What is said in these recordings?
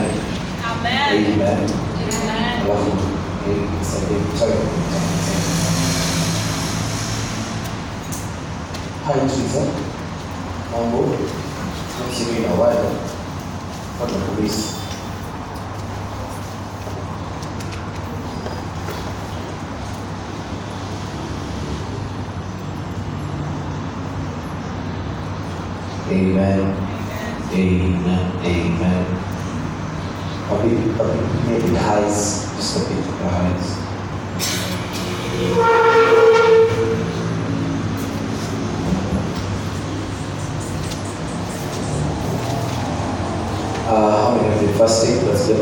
Amen. Amen. Alafu sorry. Hi Teresa. Mambo. Msimi na wale. What the police? Amen. Amen. Amen. A bit maybe highs, just a bit highs. How many have been fasting? That's good.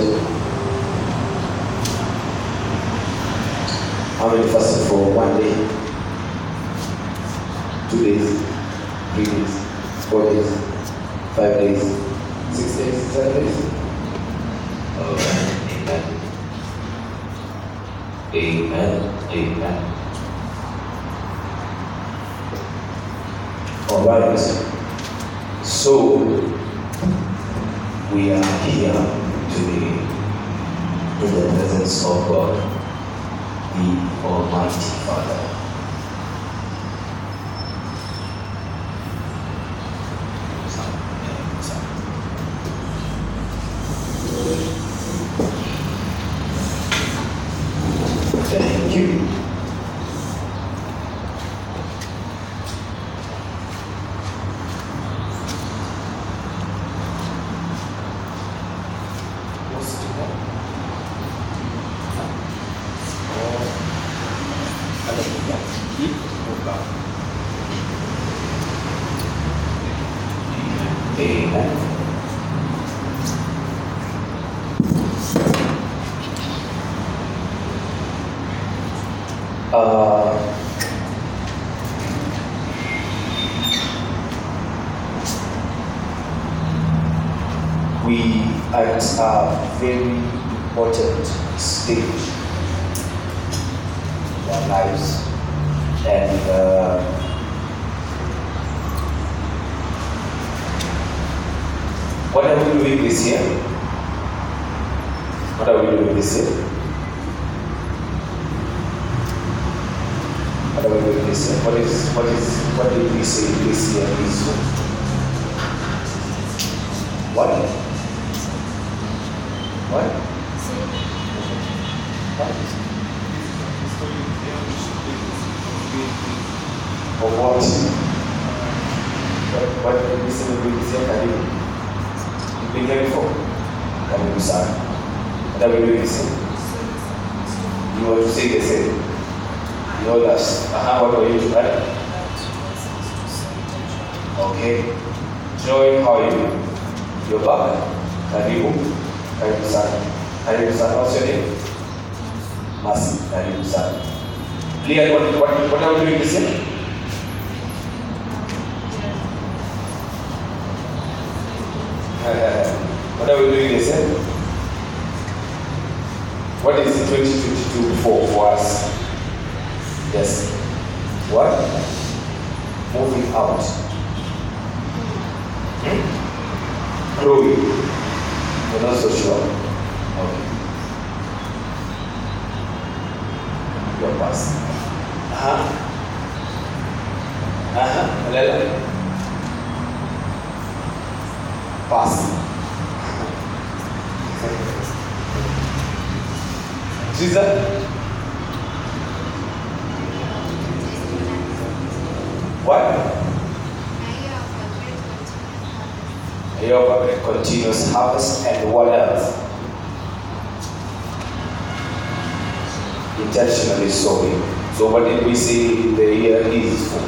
How many fasted for 1 day? 2 days? 3 days? 4 days? 5 days? 6 days? 7 days? Amen. Amen. Amen. All right. So we are here today in the presence of God, the Almighty Father. Thank you. Amen. We are at a very important stage in our lives, and what are we doing this year? What are we doing this year? What are we doing this year? What did we say this year is? What? What? Of what? What did we say this year? Karibu. You've been here before? Karibu sana. What are we doing this year? You want to say the same? You know that. What were you doing? Okay. Joy, how are you? You're back. Karibu. Karibu sana. Karibu sana. What's your name? Masi. Karibu sana. Leah, what are we doing this year? What are we doing this year? What is 2022 for us? Yes. What? Moving out. Growing. You're not so sure. Okay. Your pass. Pass. Jesus. What? A year of a continuous harvest, and what else? Intentionally sowing. So what did we say the year is for?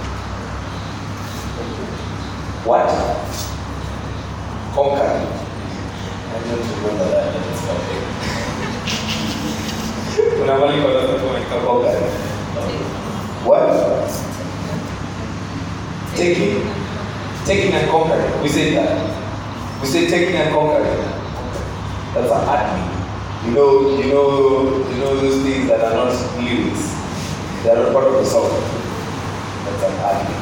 What? Conquering. I don't remember that. Conquering. What? Taking and conquering. We say that. We say taking and conquering. That's an admin. You know those things that are not lyrics. They are not part of the song. That's an admin.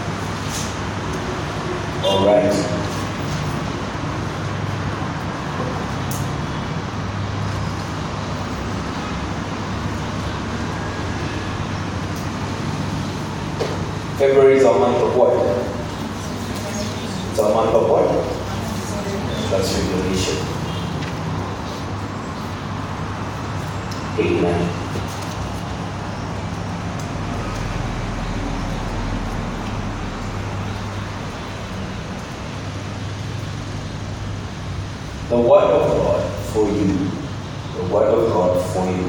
All right. February is a month of what? It's a month of what? Transfiguration. Amen. The word of God for you. The word of God for you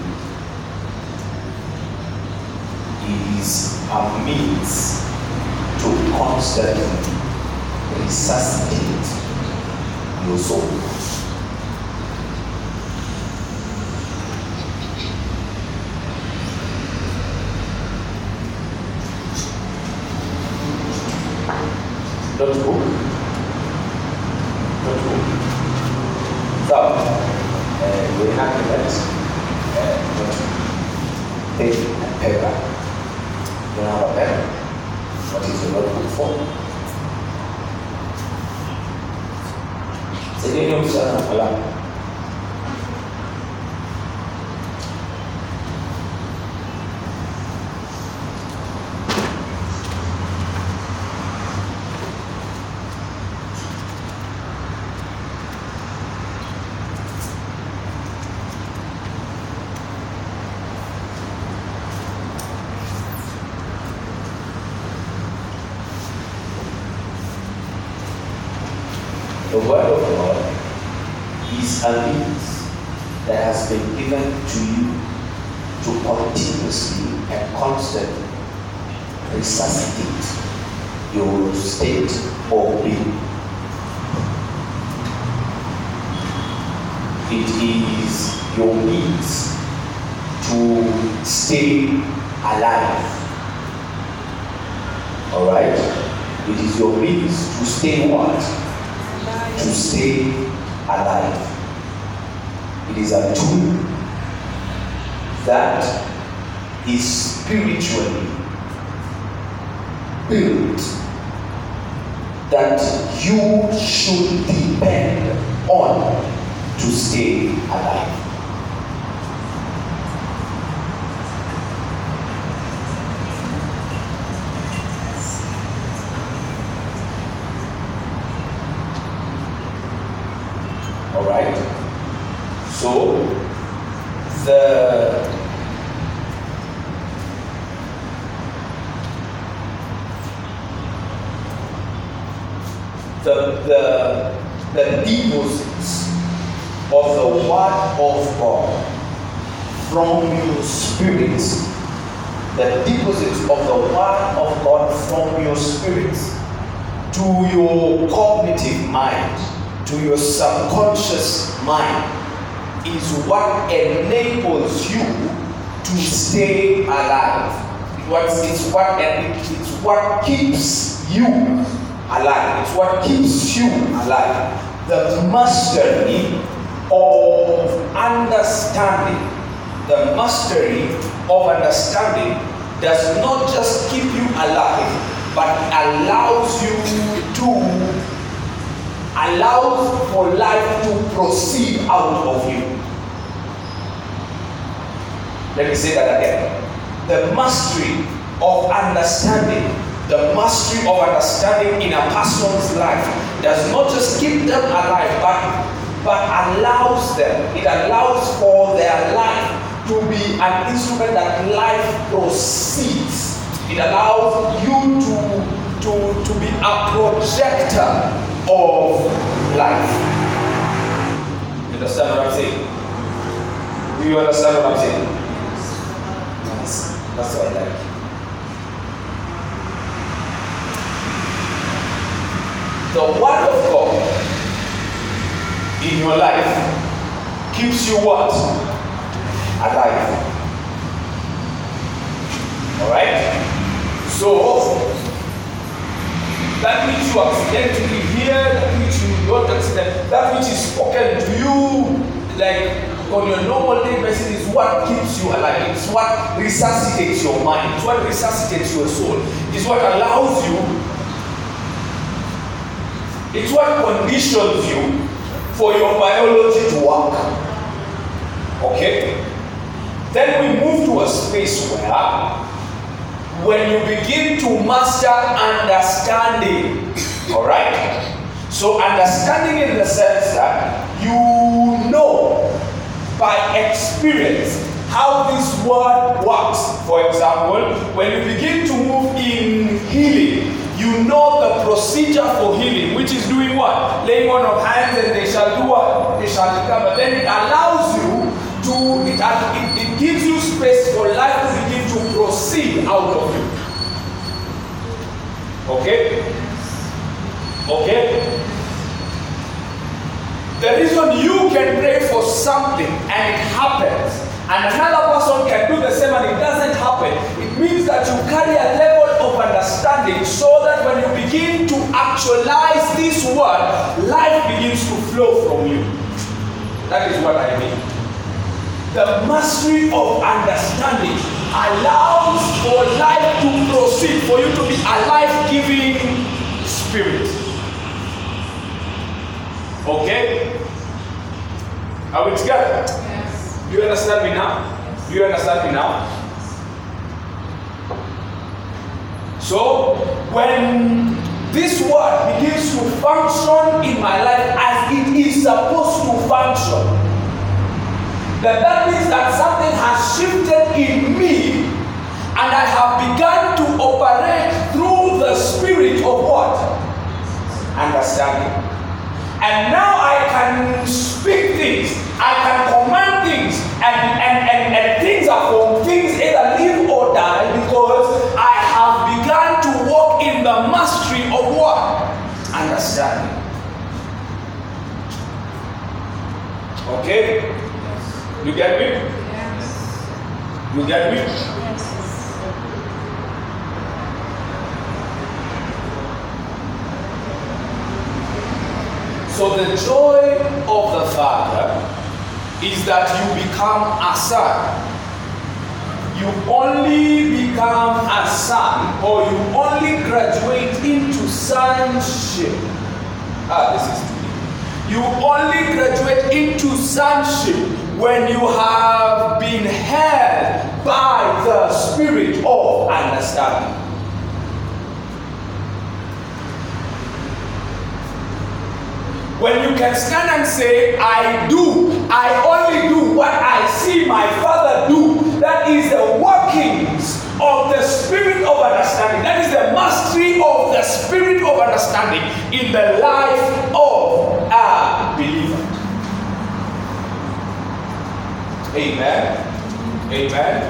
is a means to constantly resuscitate your soul. Notebook. So, we have that pen and paper. You don't have a pen? What is the notebook for? Sige yung sana pala. The word of God is a means that has been given to you to continuously and constantly resuscitate your state of being. It is your means to stay alive. Alright? It is your means to stay what? To stay alive. It is a tool that is spiritually built that you should depend on to stay alive. Alright? So, the deposits of the word of God from your spirit, the deposits of the word of God from your spirit to your cognitive mind, to your subconscious mind, is what enables you to stay alive. It's what keeps you alive. It's what keeps you alive. The mastery of understanding. The mastery of understanding does not just keep you alive, but allows for life to proceed out of you. Let me say that again. The mastery of understanding, the mastery of understanding in a person's life does not just keep them alive, but allows them, it allows for their life to be an instrument that life proceeds. It allows you to be a projector of life. You understand what I'm saying? Do you understand what I'm saying? Yes. That's what I like. The word of God in your life keeps you what? Alive. Alright? So, that which you accidentally hear, that which you don't accident, that which is spoken to you, like on your normal day basis, is what keeps you alive. It's what resuscitates your mind. It's what resuscitates your soul. It's what allows you. It's what conditions you for your biology to work. Okay? Then we move to a space where when you begin to master understanding. Alright? So understanding in the sense that you know by experience how this word works. For example, when you begin to move in healing, you know the procedure for healing, which is doing what? Laying on of hands, and they shall do what? They shall recover. Then it allows you to, it gives you space for life to begin to proceed out of you. Okay? Okay? The reason you can pray for something and it happens, and another person can do the same and it doesn't happen, it means that you carry a level of understanding so that when you begin to actualize this word, life begins to flow from you. That is what I mean. The mastery of understanding allows for life to proceed, for you to be a life-giving spirit. Okay? Are we together? Yes. Do you understand me now? Yes. Do you understand me now? So, when this word begins to function in my life as it is supposed to function, then that means that something has shifted in me, and I have begun to operate through the spirit of what? Understanding. And now I can speak things, I can command things, and things are formed, things either live or die, because I have begun to walk in the mastery of what? Understanding. Okay? You get me? Yes. You get me? Yes. So the joy of the Father is that you become a son. You only become a son, or you only graduate into sonship. This is deep. You only graduate into sonship when you have been held by the spirit of understanding. When you can stand and say, I only do what I see my Father do, that is the workings of the spirit of understanding. That is the mastery of the spirit of understanding in the life of a believer. Amen. Amen.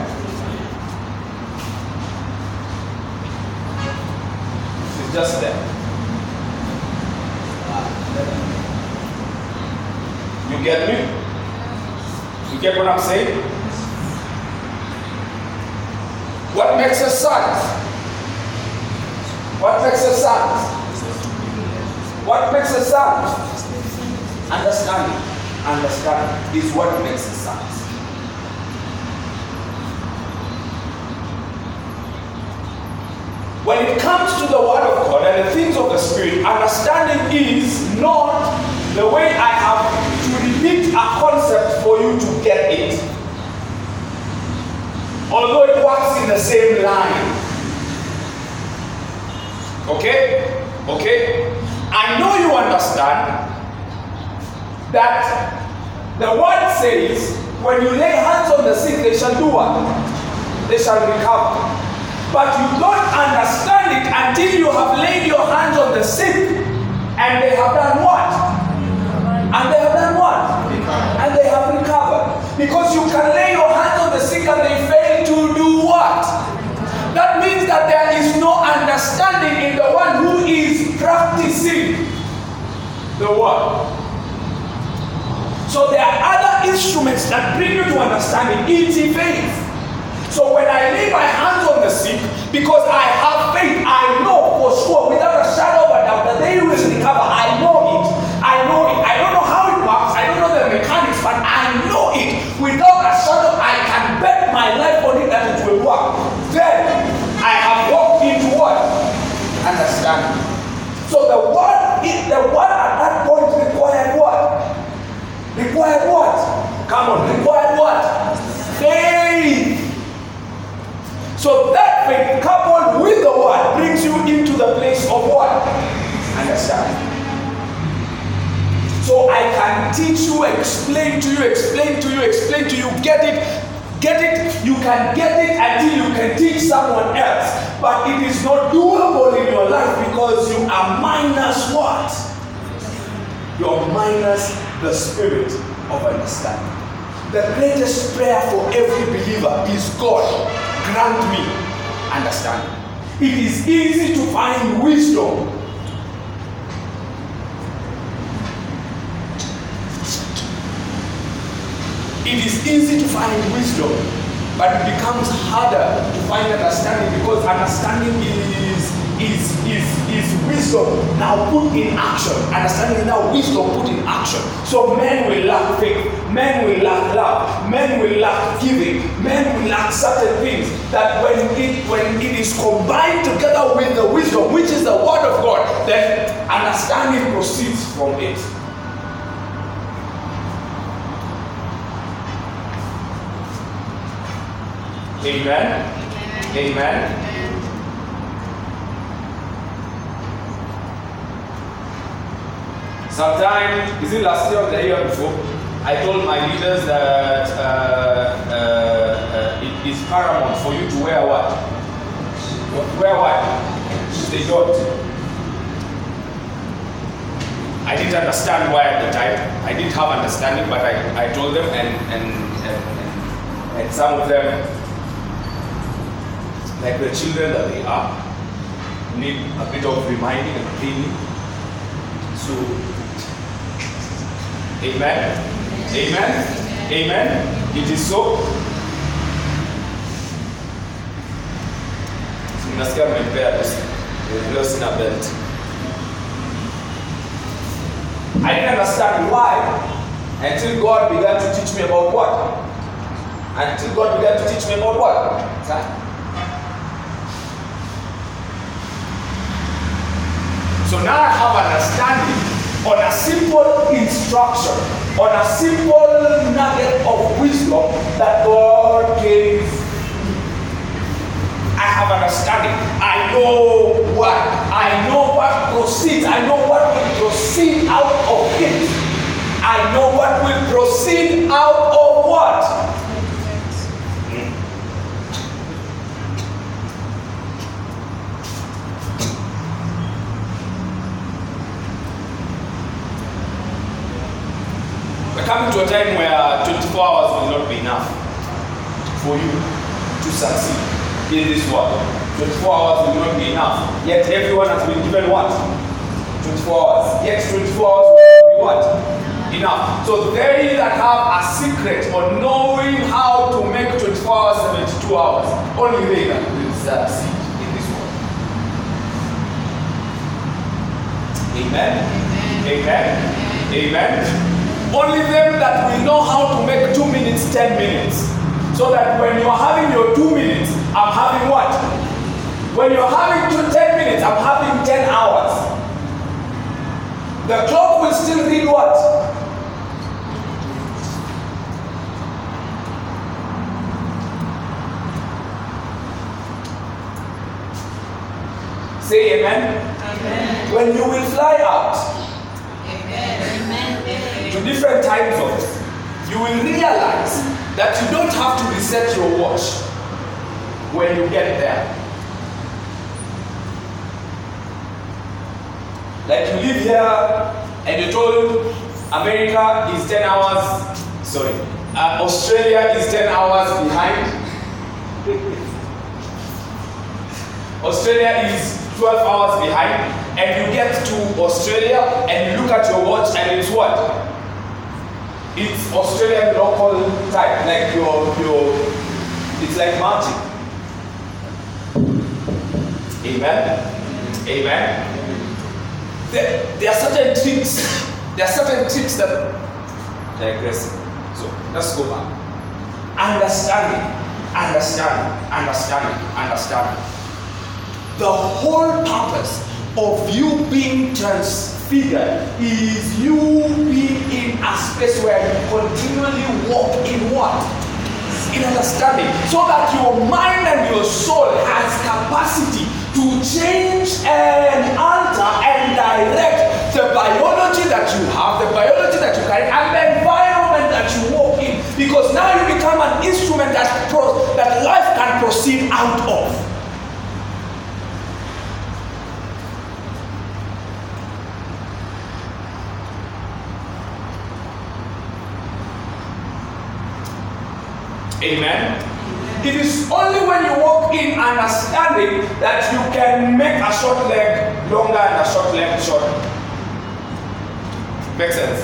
It's just there. You get me? You get what I'm saying? What makes a son? What makes a son? What makes a son? Understanding. Understanding is what makes a son. When it comes to the Word of God and the things of the Spirit, understanding is not the way I have to repeat a concept for you to get it. Although it works in the same line. Okay? Okay? I know you understand that the word says, when you lay hands on the sick, they shall do what? They shall recover. But you don't understand it until you have laid your hands on the sick, and they have done what? And they have done what? And they have recovered. Because you can lay your hands on the sick and they fail to do what? That means that there is no understanding in the one who is practicing the word. So there are other instruments that bring you to understanding. It's faith. So when I lay my hands on the sick, because I have faith, I know for sure, without a shadow of a doubt, that they will recover. I know it. I know it. I don't know how it works. I don't know the mechanics, but I know it. Without a shadow, I can bet my life on it that it will work. Then I have walked into what? Understanding. So the word at that point required what? Required what? Come on, required what? Faith. So that faith comes teach you, explain to you, get it, you can get it until you can teach someone else. But it is not doable in your life because you are minus what? You are minus the spirit of understanding. The greatest prayer for every believer is, God, grant me understanding. It is easy to find wisdom. It is easy to find wisdom, but it becomes harder to find understanding because understanding is wisdom now put in action. Understanding is now wisdom put in action. So men will lack faith, men will lack love, men will lack giving, men will lack certain things that when it is combined together with the wisdom, which is the word of God, then understanding proceeds from it. Amen. Amen. Sometime, is it last year or the year before, I told my leaders that it is paramount for you to wear what? Wear what? The dot. I didn't understand why at the time. I didn't have understanding, but I told them, and some of them, like the children that they are, need a bit of reminding and cleaning. So, amen, amen, amen. It is so. Nasikia mmempea lost in a belt. I didn't understand why until God began to teach me about what? Until God began to teach me about what? So now I have understanding on a simple instruction, on a simple nugget of wisdom that God gave. I have understanding. I know what proceeds. I know what will proceed out of it. I know what will proceed out of what? We're coming to a time where 24 hours will not be enough for you to succeed in this world. 24 hours will not be enough. Yet everyone has been given what? 24 hours. Yet 24 hours will not be what? Enough. So they that have a secret on knowing how to make 24 hours, 72 hours, only they that will succeed in this world. Amen? Amen? Amen? Only them that will know how to make 2 minutes, 10 minutes. So that when you are having your 2 minutes, I'm having what? When you're having 10 minutes, I'm having 10 hours. The clock will still read what? Say amen. Amen. When you will fly out, amen, to different time zones, you will realize that you don't have to reset your watch when you get there. Like you live here and you're told America is 10 hours, Australia is 10 hours behind. Australia is 12 hours behind, and you get to Australia and you look at your watch and it's what? It's Australian local time, like it's like magic. Amen? Amen? There are certain tricks. There are certain tricks that digress. So let's go back. Understanding. The whole purpose of you being transfigured is you being in a space where you continually walk in what? In understanding. So that your mind and your soul has capacity to change and alter and direct the biology that you have, the biology that you carry, and the environment that you walk in. Because now you become an instrument that life can proceed out of. Amen. It is only when you walk in understanding that you can make a short leg longer and a short leg shorter. Makes sense?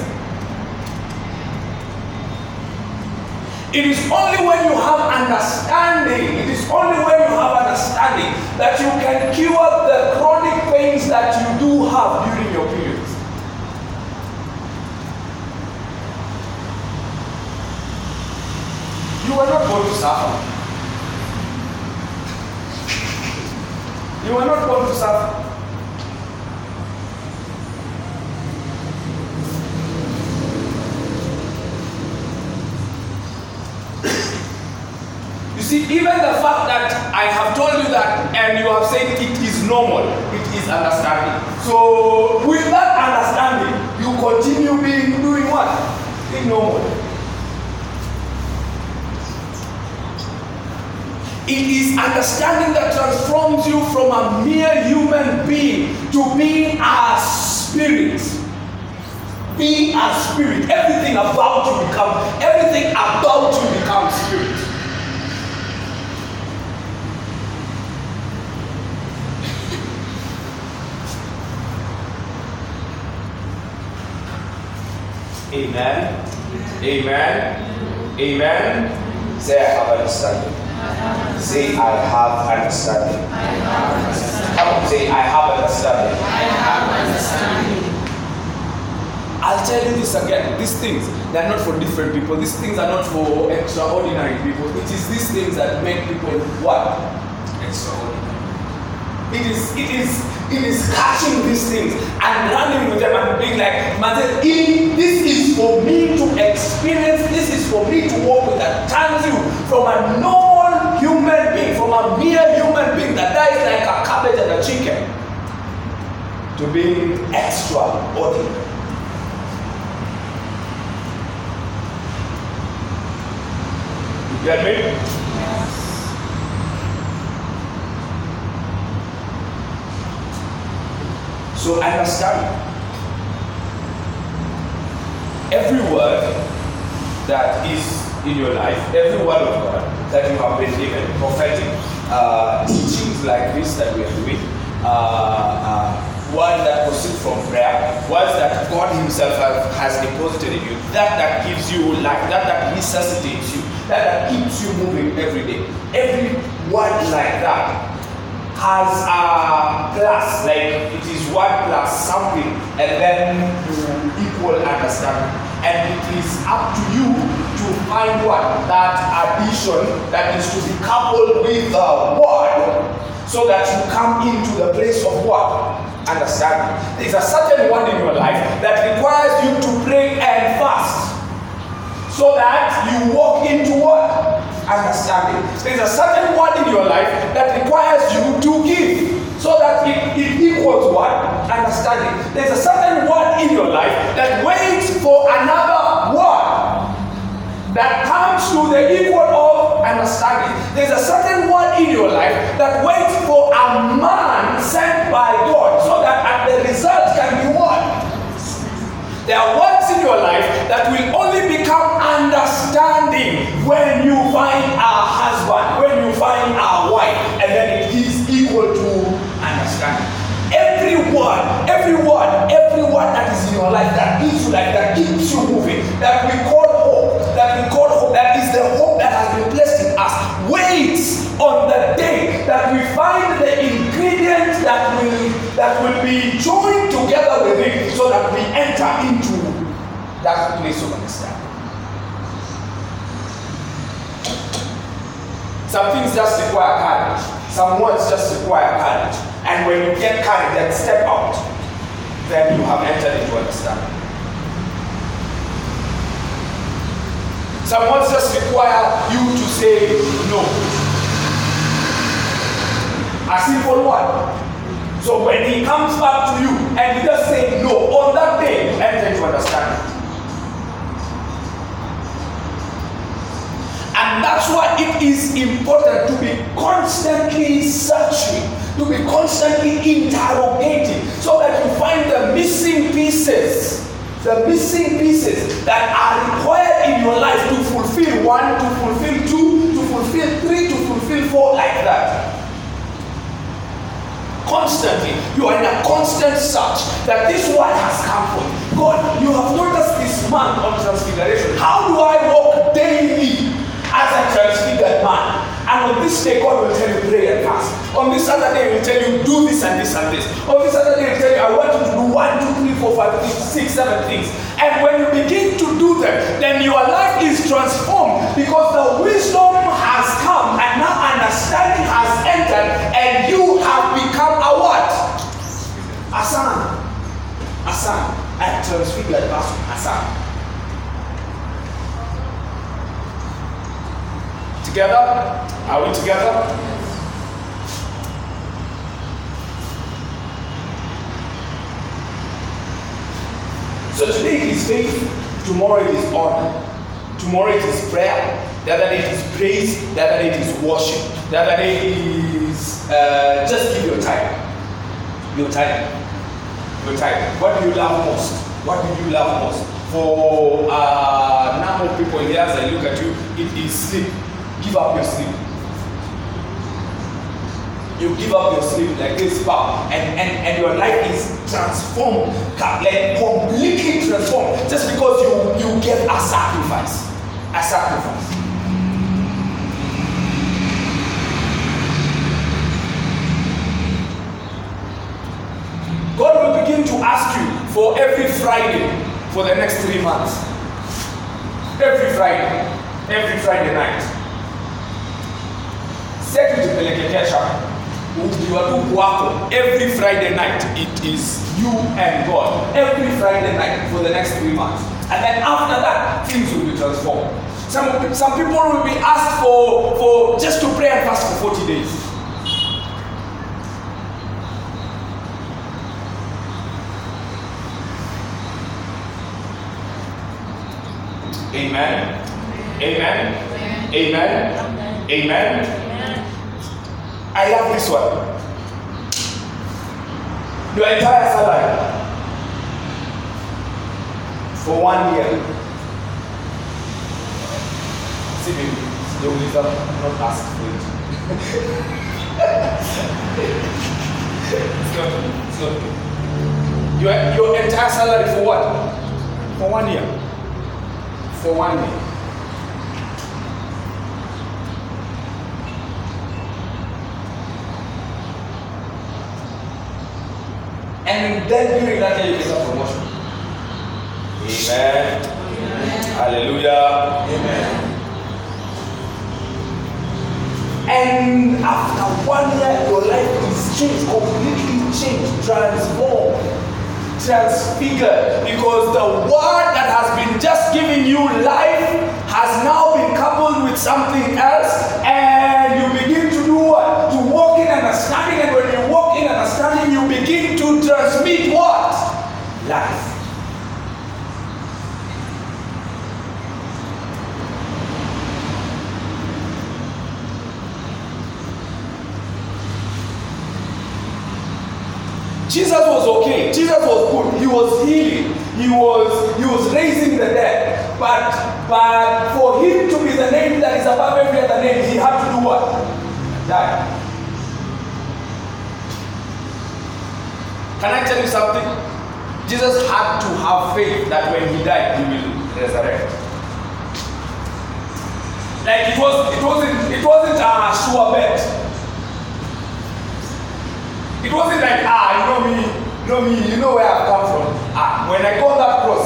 It is only when you have understanding, that you can cure the chronic pains that you do have during your periods. You are not going to suffer. You are not going to suffer. You see, even the fact that I have told you that and you have said it is normal, it is understanding. So with that understanding, you continue doing what? Being normal. It is understanding that transforms you from a mere human being to being a spirit. Being a spirit. Everything about you becomes spirit. Amen. Amen. Amen. Say, I have understanding. Say, I have understanding. Come on, say, I have understanding. I'll tell you this again. These things, they're not for different people. These things are not for extraordinary people. It is these things that make people what? Extraordinary. It is catching these things and running with them and being like, this is for me to experience, this is for me to walk with, that turns you from a normal human being, from a mere human being that dies like a cabbage and a chicken, to being extraordinary. You get me? So understand, every word that is in your life, every word of God that you have been given, prophetic teachings like this that we are doing, words that proceed from prayer, words that God Himself has deposited in you, that gives you life, that resuscitates you, that keeps you moving every day. Every word like that has a plus, like it is one plus something, and then you equal understanding. And it is up to you to find what? That addition that is to be coupled with the word, so that you come into the place of what? Understanding. There is a certain word in your life that requires you to pray and fast, so that you walk into what? Understanding. There is a certain word in your life that requires you to give, so that it equals what? Understanding. There is a certain word in your life that waits for another word that comes to the equal of understanding. There is a certain word in your life that waits for a man sent by God, so that at the result can be what? There are words in your life that will only become understanding when you find a husband, when you find a wife, and then it is equal to understanding. Every word that is in your life that gives you life, that keeps you moving, that we call hope, that is the hope that has been placed in us, waits on the day that we find the ingredients that will be joined together with it, so that we enter into that place of understanding. Some things just require courage. Some words just require courage. And when you get courage and step out, then you have entered into understanding. Some words just require you to say no. A simple word. So when he comes back to you and you just say no, on that day, enter into understanding. And that's why it is important to be constantly searching, to be constantly interrogating, so that you find the missing pieces that are required in your life to fulfill 1, to fulfill 2, to fulfill 3, to fulfill 4, like that. Constantly, you are in a constant search that this word has come from God. You have told us this month on Transfiguration. How do I walk daily as a transfigured man? And on this day, God will tell you pray and fast. On this other day, He will tell you do this and this and this. On this other day, He will tell you I want you to do 1, 2, 3, 4, 5, 6, 7 things. And when you begin to do them, then your life is transformed because the wisdom has come and now understanding has entered and you have become a what? A son. A son. A transfigured person. A son. Together? Are we together? So today it is faith, tomorrow it is honor, tomorrow it is prayer, the other day it is praise, the other day it is worship, the other day is just give your time. Your time. Your time. What do you love most? What do you love most? For a number of people here, as I look at you, it is sleep. Give up your sleep. You give up your sleep like this, and your life is transformed, like completely transformed, just because you gave a sacrifice. A sacrifice. God will begin to ask you for every Friday for the next 3 months. Every Friday night. Every Friday night, it is you and God. Every Friday night for the next 3 months. And then after that, things will be transformed. Some people will be asked for just to pray and fast for 40 days. Amen. Amen. Amen. Amen. I love this one. Your entire salary for 1 year. See me, they will not ask for it. It's not. Your entire salary for what? For 1 year. For 1 year. And then during that year you get a promotion. Amen. Amen. Hallelujah. Amen. And after 1 year, your life is changed, completely changed, transformed, transfigured, because the word that has been just giving you life has now been coupled with something else, and you begin to do what? To walk in understanding, and when you walk in understanding, you begin to transmit what? Life. Jesus was okay. Jesus was good. He was healing. He was raising the dead. But for him to be the name that is above every other name, he had to do what? Die. Can I tell you something? Jesus had to have faith that when he died, he will resurrect. Like it wasn't a sure bet. It wasn't like, you know me, you know where I've come from. When I go that cross,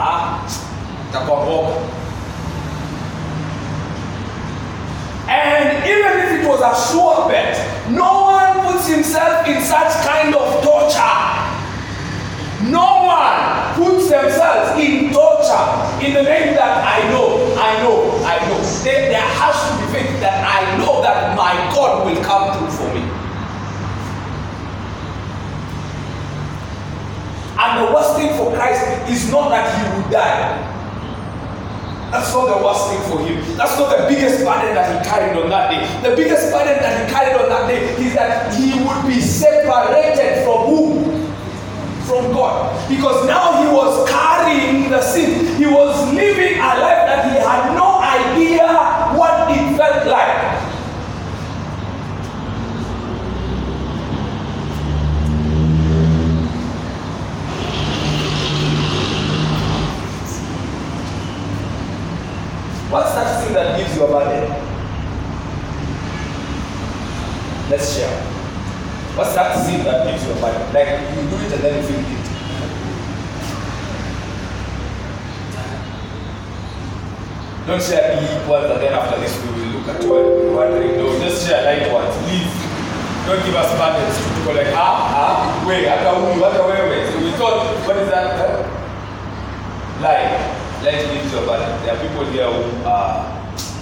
and even if it was a sure bet, no one puts himself in such kind of torture. No one puts themselves in torture in the name that I know. There has to be faith that I know that my God will come through for me. the worst thing for Christ is not that he would die. That's not the worst thing for him. That's not the biggest burden that he carried on that day. The biggest burden that he carried on that day is that he would be separated from who? From God. Because now he was carrying the sin. He was living a life that he had no idea what it felt like. What's that thing that gives you a burden? Let's share. What's that sin that gives you a burden? Like you do it and then you feel guilty. Don't share deep ones and then after this we will look at you and be wondering. No, just share light ones. Please. Don't give us burdens to people like, wait, wait. We thought, what is that? Lie. Light gives you a burden. There are people here who are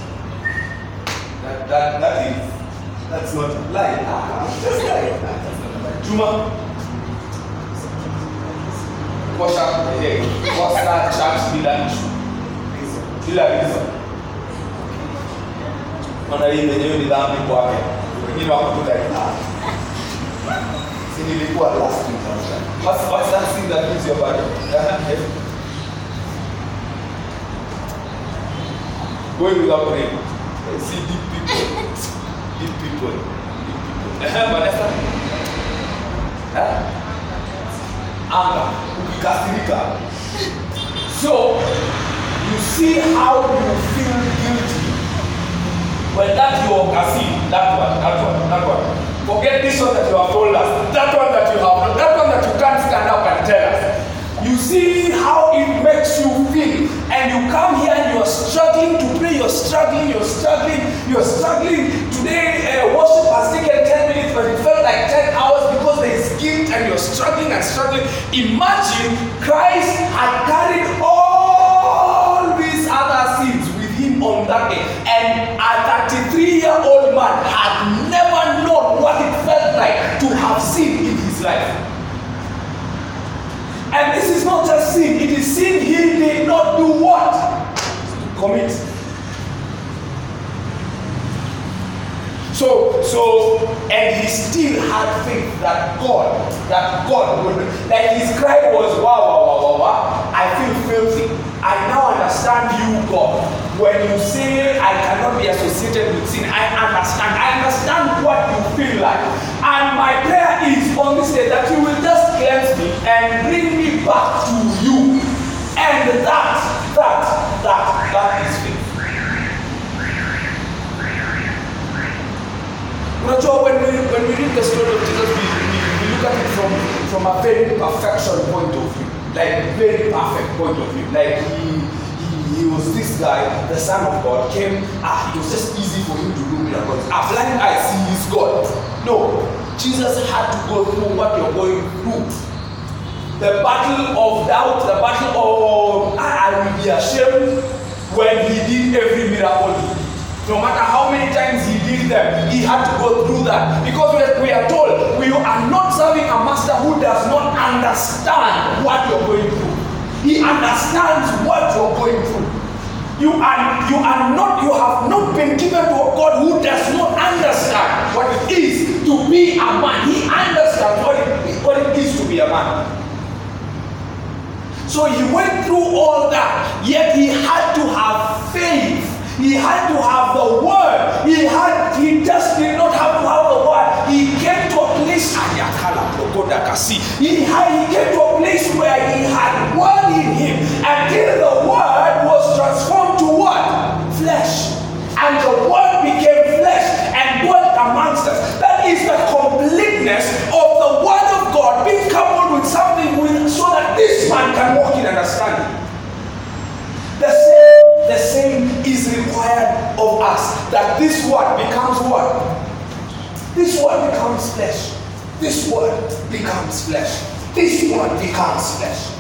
that's not lie. Just lie. Juma. What's that church bila issue? Bila reason. Maana hii wenyewe ni dhambi kwake. Wengine wakukuta si nilikuwa last week. What's that thing that gives you a burden? Going without praying. See deep people. Vanessa? Anger. Ukikasirika. So, you see how you feel guilty when that you are kasi, that one. Forget this one that you have told us. That one that you can't stand up and tell us. You see how it makes you feel, and you come here and you are struggling to pray, you're struggling. Today, worship has taken 10 minutes, but it felt like 10 hours because there is guilt and you're struggling. Imagine Christ had carried all these other sins with him on that day, and a 33-year-old man had never known what it felt like to have sin in his life. And this is not just sin, it is sin he did not do what? Commit. So, and he still had faith that God would, like his cry was, wow, I feel filthy. I now understand you, God. When you say I cannot be associated with sin, I understand what you feel like. And my prayer is on this day that you will just cleanse me and bring me back to you. And that is faith. When we read the story of Jesus, we look at it from a very perfection point of view. Like very perfect point of view. Like he was this guy, the Son of God, came, it was just easy for him to do miracles. A blind eye sees God. No, Jesus had to go through what you're going through. The battle of doubt, the battle of I will be ashamed when he did every miracle he did. No matter how many times he did them, he had to go through that. Because we are told we are not serving a master who does not understand what you're going through. He understands what you're going through. You have not been given to a God who does not understand what it is to be a man. He understands what it is to be a man. So he went through all that, yet he had to have faith. He had to have the word. He just did not have to have the word. He came to a place. He came to a place where he had word in him until the word was transformed to what? Flesh. And the word became flesh and dwelt amongst us. That is the completeness of the word of God being coupled with something so that this man can walk in understanding. The same is required of us, that this word becomes what? This word becomes flesh. This word becomes flesh. This word becomes flesh.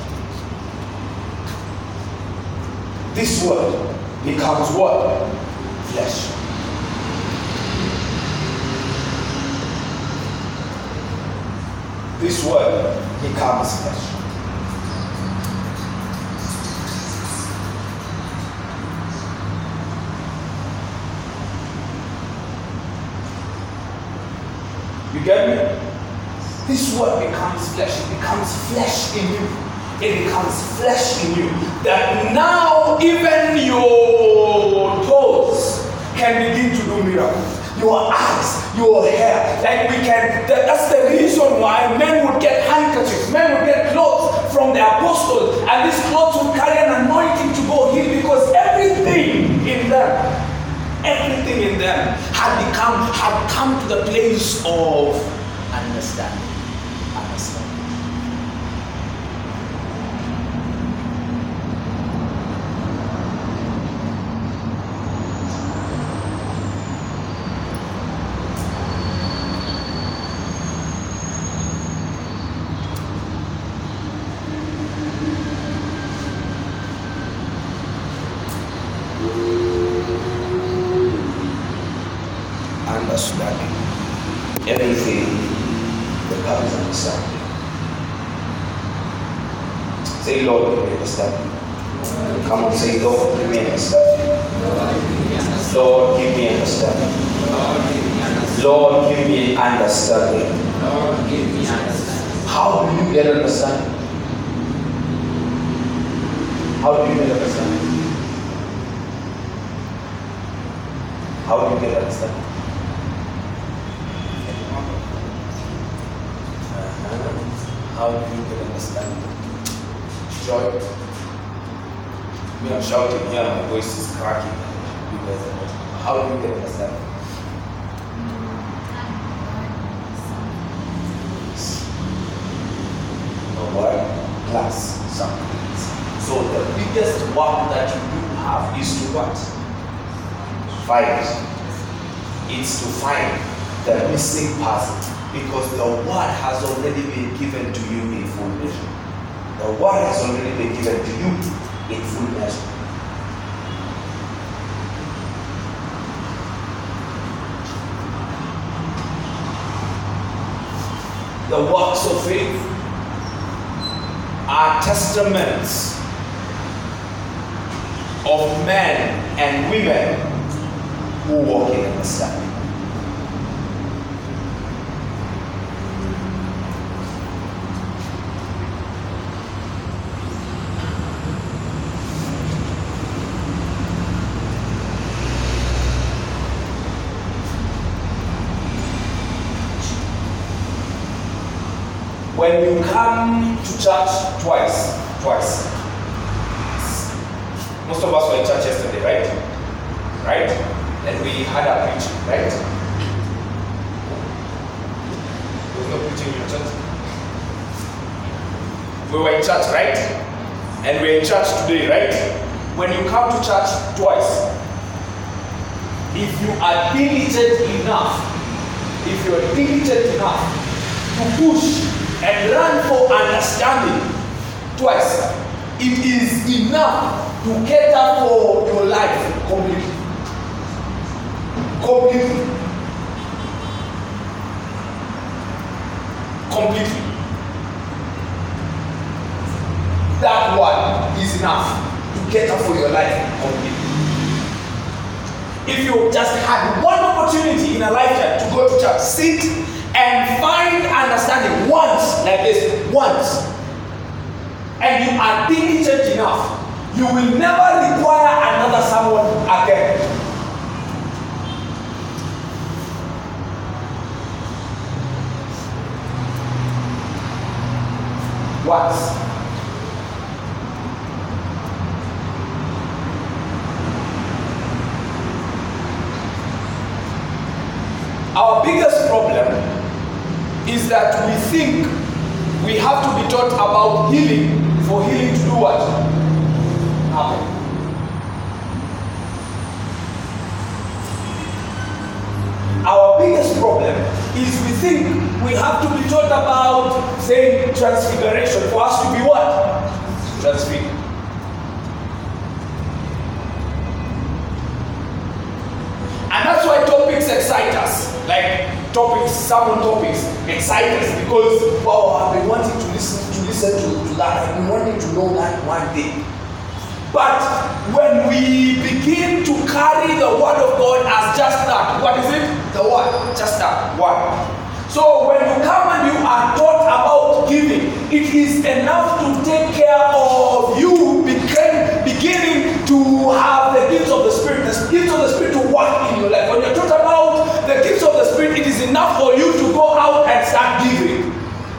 This word becomes what? Flesh. This word becomes flesh. You get me? This word becomes flesh. It becomes flesh in you. It becomes flesh in you. That now even your toes can begin to do miracles. Your eyes, your hair. Like we can, that's the reason why men would get handkerchiefs, men would get clothes from the apostles, and these clothes would carry an anointing to go heal, because everything in them had come to the place of understanding. Understanding. Everything becomes understanding. Say, Lord, give me understanding. Come on, say, Lord, give me understanding. Lord, give me understanding. Lord, give me understanding. How do you get understanding? How do you get understanding? How do you get understanding? How do you get understanding? Joy. Me, I'm shouting here, my voice is cracking. How do you get understanding? What? Class. Something. So the biggest work that you do have is to what? Find. It's to find the missing puzzle. Because the word has already been given to you in full measure. The word has already been given to you in full measure. The works of faith are testaments of men and women who walk in understanding. When you come to church twice. Most of us were in church yesterday, right? And we had a preaching, right? There was no preaching in your church. We were in church, right? And we're in church today, right? When you come to church twice, if you are diligent enough to push and run for understanding twice, it is enough to cater for your life completely. That one is enough to cater for your life completely. If you just had one opportunity in a lifetime to go to church, sit and find understanding once, and you are diligent enough, you will never require another someone again. Once. Our biggest problem is that we think we have to be taught about healing for healing to do what? Happen. Our biggest problem is we think we have to be taught about, say, transfiguration for us to be what? Transfigured. And that's why topics excite us. Like sermon topics excite us because, wow, I've been wanting to listen to that. I've been wanting to know that one day. But when we begin to carry the word of God as just that, what is it? The word, just that word. So So when you come and you are taught about giving, it is enough to take care of you beginning to have the gifts of the Spirit to work in your life. When you're taught about the gifts of the Spirit, it is enough for you to go out and start giving.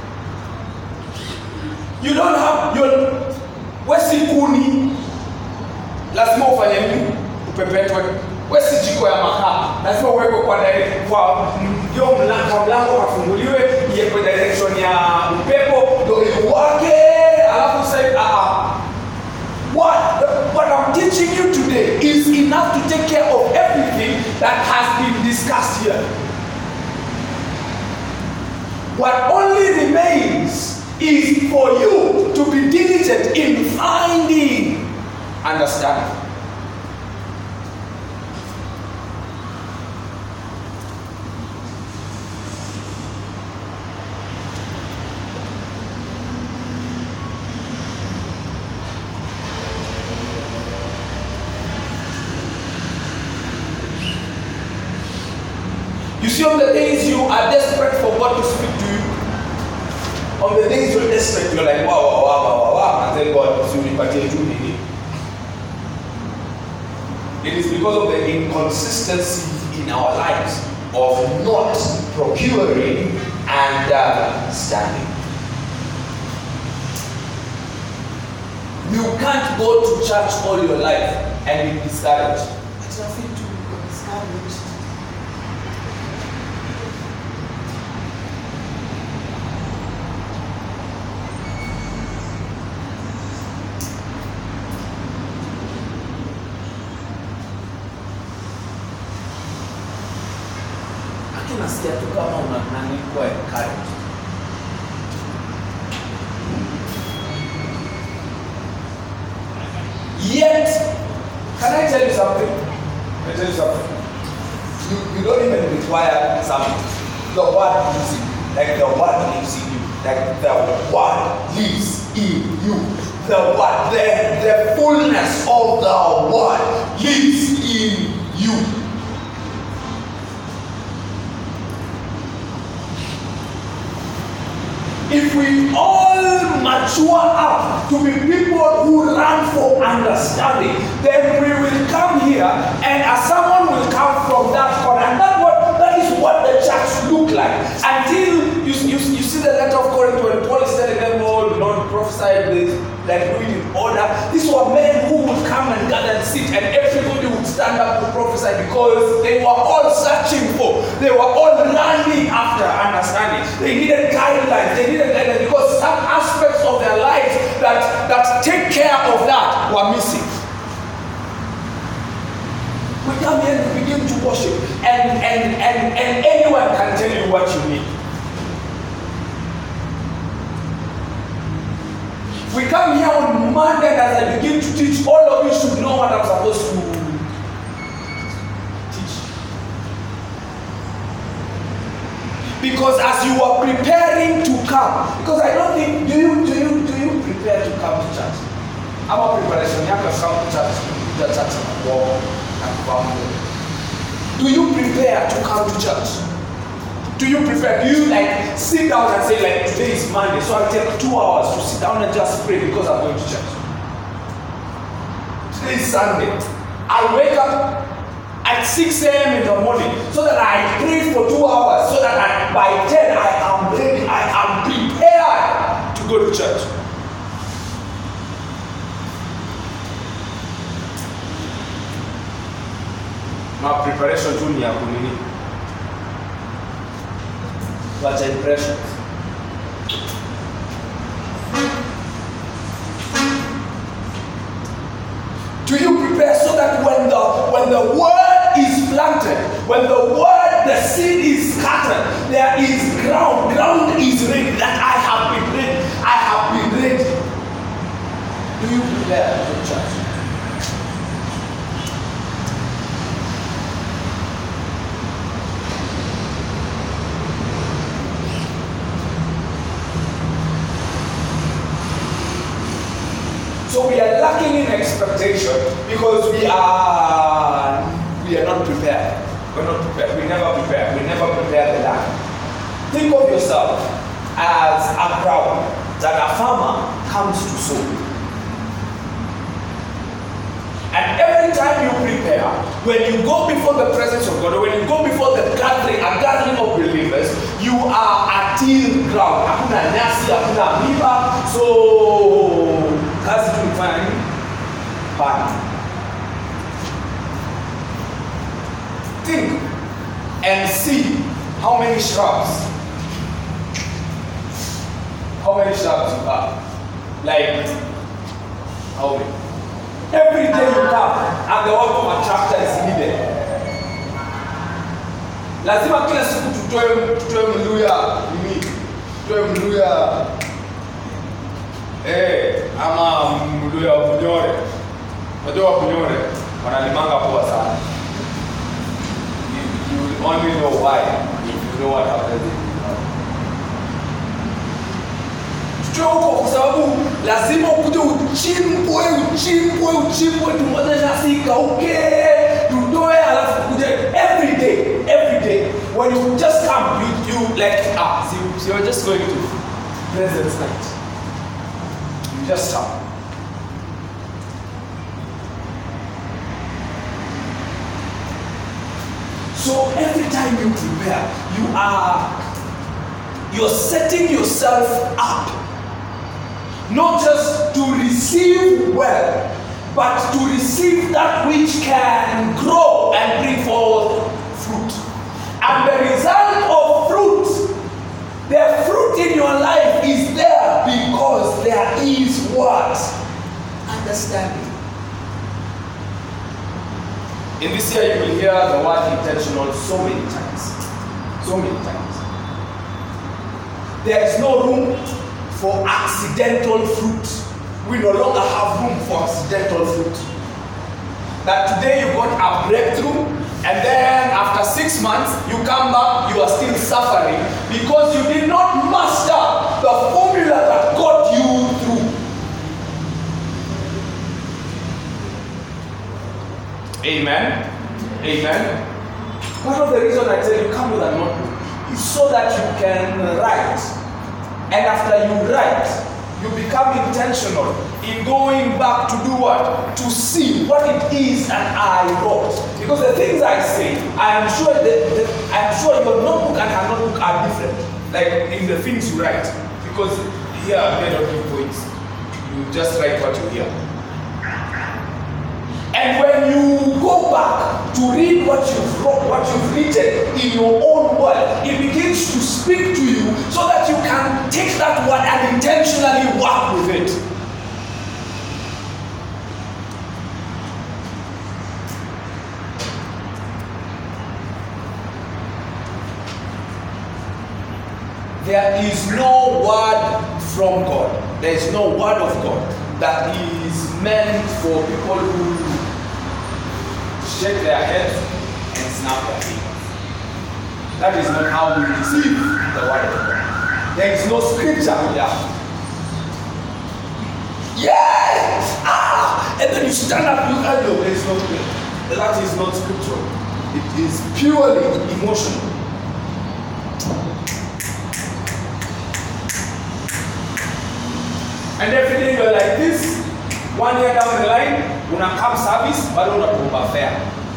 You don't have your wesikuni lazima ufanye nini? Upepetwe. Wesi jiko ya makaa lazima uwekwe kwa hiyo mlango hafunguliwe iye kwa direction ya upepo ndio wake, alafu say what I'm teaching you today is enough to take care of everything that has been discussed here. What only remains is for you to be diligent in finding understanding. You see, on the days you are desperate for God to speak to you, on the days you're desperate, you're like, wow, and then God, it is because of the inconsistency in our lives of not procuring and standing. You can't go to church all your life and be discouraged. It's nothing to be discouraged. Nasikia tu kama unanikuwa encouraged. Yet, can I tell you something? You don't even require something. The word lives in you. Like the word lives in you. Like the word lives in you. The fullness of the word lives in you. If we all mature up to be people who run for understanding, then we will come here and as someone will come from that corner. And that is what the church look like. Until you see the letter of Corinth when Paul is telling them, oh, you don't prophesy this, like read in order. These were men who would come and gather and sit and everybody would stand up to prophesy because they were all searching for, they were all running after understanding. They needed guidelines, because some aspects of their lives that take care of that were missing. We come here and begin to worship and anyone can tell you what you need. We come here on Monday and as I begin to teach, all of you should know what I'm supposed to teach. Because as you are preparing to come, because I don't think, do you prepare to come to church? Our preparation, you have to come to church, the church and family. Do you prepare to come to church? Do you prefer? Do you like sit down and say like today is Monday, so I'll take 2 hours to sit down and just pray because I'm going to church? Today is Sunday. I'll wake up at 6 a.m. in the morning so that I pray for 2 hours so that by 10 I am ready, I am prepared to go to church. My preparation to me kunini. What impressions? Do you prepare so that when the word is planted, when the seed is scattered, there is ground is ready, that I have been ready. Do you prepare for church? So we are lacking in expectation because we are not prepared. We're not prepared. We never prepare. We never prepare the land. Think of yourself as a ground that a farmer comes to sow. And every time you prepare, when you go before the presence of God, or when you go before a gathering of believers, you are a till ground. Hakuna nyasi, hakuna miba, so kazi tu mfanya nini? Bad. Think and see how many shrubs. How many shrubs you have? Like, how many? Every day you come and the work of a tractor is needed. Lazima kila siku tutoe mluya nini? Tutoe mluya ama mluya wa Bunyore. Watu wa Bunyore wanalimanga poa sana. You will only know why if you know what happens. Huko kwa sababu lazima ukuje uchimbwe tumoja nasi ikauke tutoe alafu kuje every day when you just come you like so you're just going to President's Night, you just come. So every time you prepare, you're setting yourself up not just to receive well, but to receive that which can grow and bring forth fruit. And the result of fruit, the fruit in your life is there because there is what? Understanding. In this year you will hear the word intentional so many times. There is no room for accidental fruit. We no longer have room for accidental fruit. That today you got a breakthrough and then after 6 months you come back, you are still suffering because you did not master the formula that got you through. Amen. Part of the reason I tell you come with a notebook is so that you can write. And after you write, you become intentional in going back to do what? To see what it is that I wrote. Because the things I say, I am sure your notebook and her notebook are different. Like in the things you write. Because here they don't give points. You just write what you hear. And when you go back to read what you've written in your own word, it begins to speak to you so that you can take that word and intentionally work with it. There is no word from God. There is no word of God that is meant for people who shake their heads and snap their fingers. That is not how we receive the word of God. There is no scripture here. Yes! And then you stand up, you can't do it. That is not scriptural. It is purely emotional. And every day you're like this, 1 year down the line, una come service, bado unatuomba fare.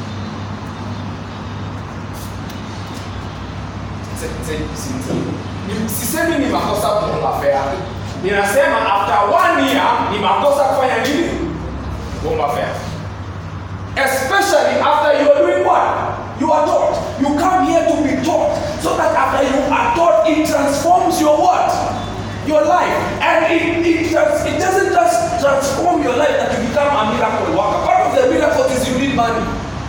Sisemi ni makosa kuomba fare. Ninasema after 1 year, ni makosa kufanya nini? Kuomba fare. Especially after you are doing what? You are taught. You come here to be taught. So that after you are taught, it transforms your what? Your life. And it doesn't just transform your life that you become a miracle worker. Part of the miracle is you need money.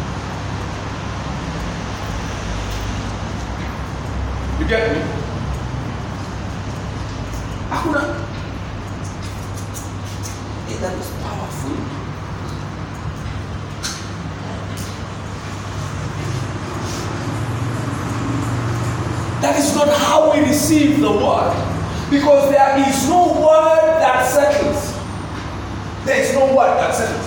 You get me? Hakuna. That is powerful. That is not how we receive the word. Because there is no word that settles. There is no word that settles.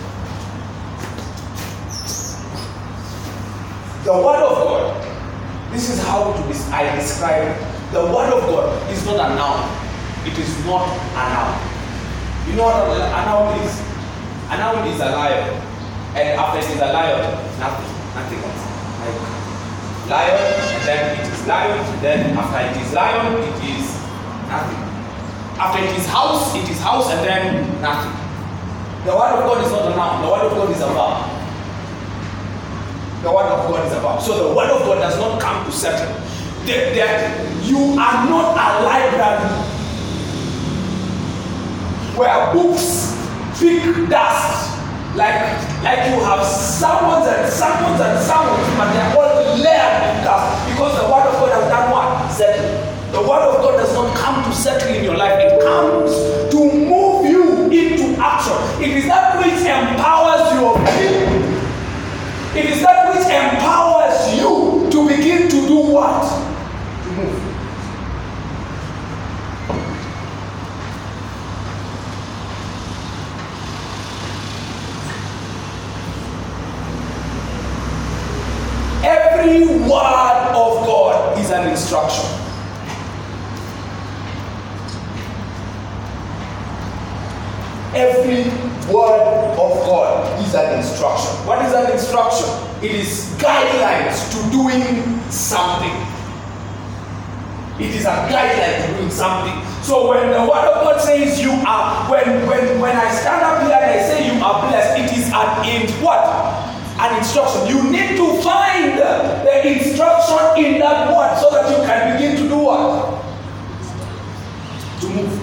The word of God This is how I describe it. The word of God is not a noun. It is not a noun. You know what a noun is? A noun is a lion. And after it is a lion, nothing else. Like lion, and then it is lion, and then after it is lion, it is nothing. After it is house, and then nothing. The word of God is not a noun. The word of God is a verb. The word of God is a verb. So the word of God does not come to settle. You are not a library where books pick dust. Like you have sermons and sermons and sermons, but they are all layered with dust because the word of God has done what? Settle. The word of God does not come to settle in your life. It comes to move you into action. It is that which empowers your being. It is that which empowers you to begin to do what? To move. Every word of God is an instruction. Every word of God is an instruction. What is an instruction? It is guidelines to doing something. It is a guideline to doing something. So when the word of God says you are, when I stand up here and I say you are blessed, it is an instruction. You need to find the instruction in that word so that you can begin to do what? To move.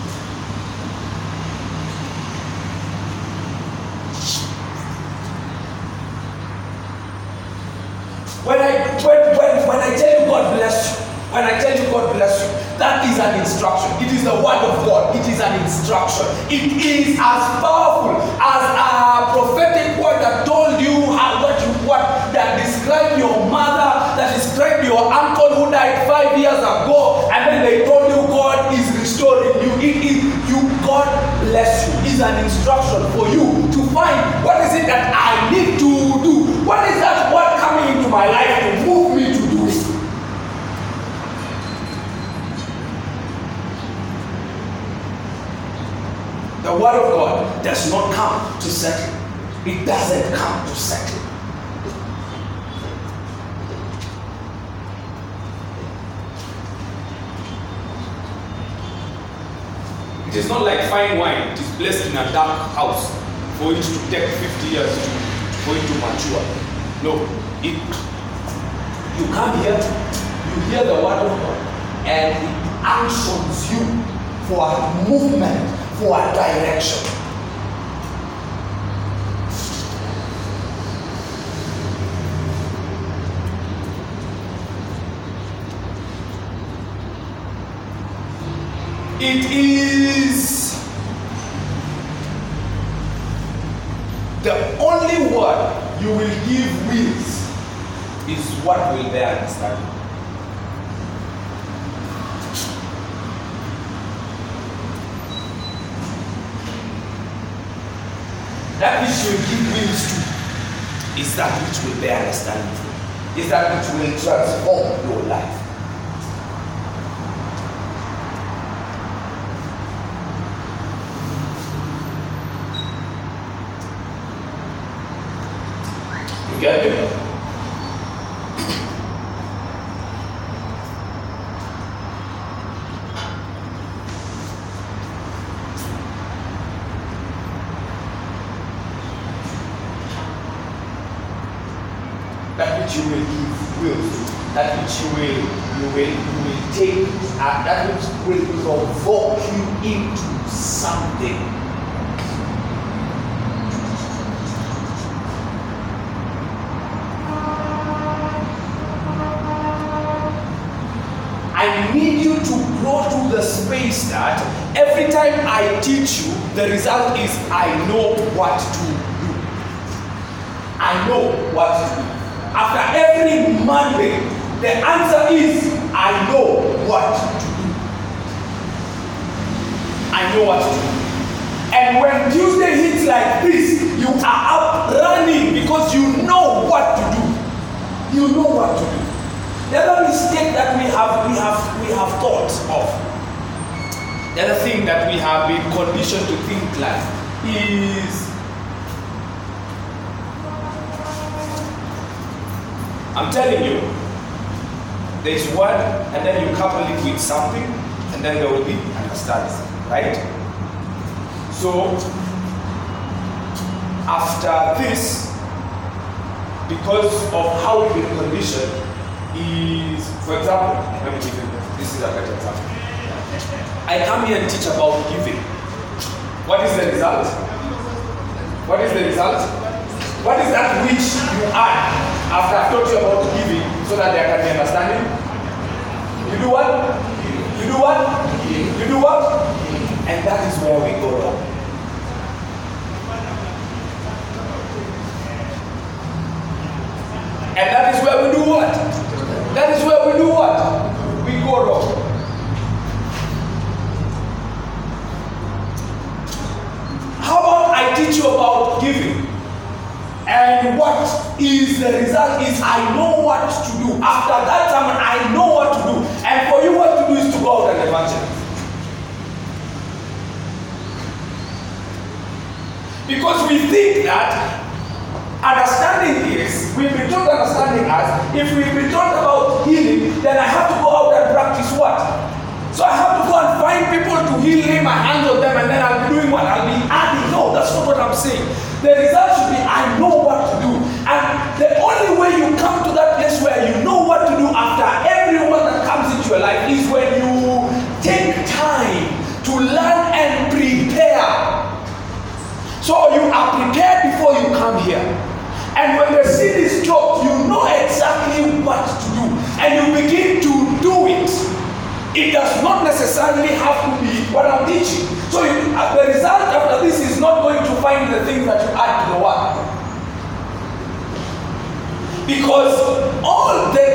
When I tell you God bless you, when I tell you God bless you, that is an instruction. It is the word of God. It is an instruction. It is as powerful as a prophetic word that told you what that described your mother, that described your uncle who died 5 years ago, and then they told you God is restoring you. God bless you is an instruction for you to find what is it that I need to do. What is that word coming into my life to move me to do it? The word of God does not come to settle. It doesn't come to settle. It is not like fine wine. It is placed in a dark house for it to take 50 years for it to mature. No. You come here, you hear the word of God, and it actions you for a movement, for a direction. It is the only word you will give wheels is what will bear understanding. That which you will give wheels to is that which will bear understanding. Is that which will transform your life. You get it? That which you will give will, that which you will take, that which will provoke you into something. I need you to grow to the space that every time I teach you, the result is I know what to do. I know what to do. After every Monday, the answer is I know what to do. I know what to do. And when Tuesday hits like this, you are up running because you know what to do. You know what to do. The other have thought of. The other thing that we have been conditioned to think like is, I'm telling you, there is word, and then you couple it with something, and then there will be understanding, right? So after this, because of how we've been conditioned, is, for example, let me give you this is a better example. I come here and teach about giving. What is the result? What is the result? What is that which you add after I've taught you about giving so that there can be understanding? You do what? You do what? You do what? And that is where we go wrong. And that is where we do what? That is where we do what? We go wrong. How about I teach you about giving? And what is the result is I know what to do. After that time, I know what to do. And for you, what to do is to go out and evangelize. Because we think that understanding is, we've been taught understanding as, if we've been taught about healing, then I have to go out and practice what? So I have to go and find people to heal, lay my hands on them, and then I'll be doing what? I'll be adding. No, that's not what I'm saying. The result should be, I know what to do. And the only way you come to that place where you know what to do after everyone that comes into your life is when you take time to learn and prepare. So you are prepared before you come here. And when the seed is dropped, you know exactly what to do. And you begin to do it. It does not necessarily have to be what I'm teaching. So the result after this is not going to find the things that you add to the word. Because all the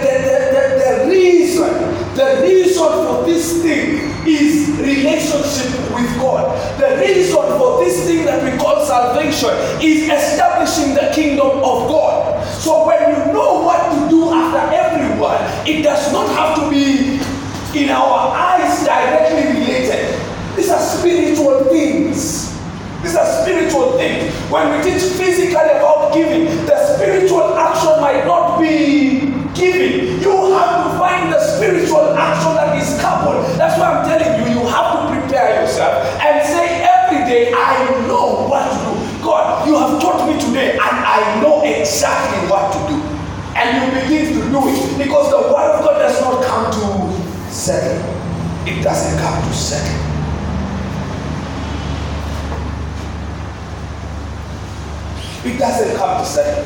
reason for this thing is relationship with God. The reason for this thing that we call salvation is establishing the kingdom of God. So when you know what to do after everyone, it does not have to be in our eyes directly related. These are spiritual things. These are spiritual things. When we teach physically about giving, the spiritual action might not be giving. You have to find the spiritual action that is coupled. That's why I'm telling you, you have to prepare yourself and say every day, I know what to do. God, you have taught me today, and I know exactly what to do. And you begin to do it, because the word of God does not come to second. It doesn't come to second. It doesn't come to second.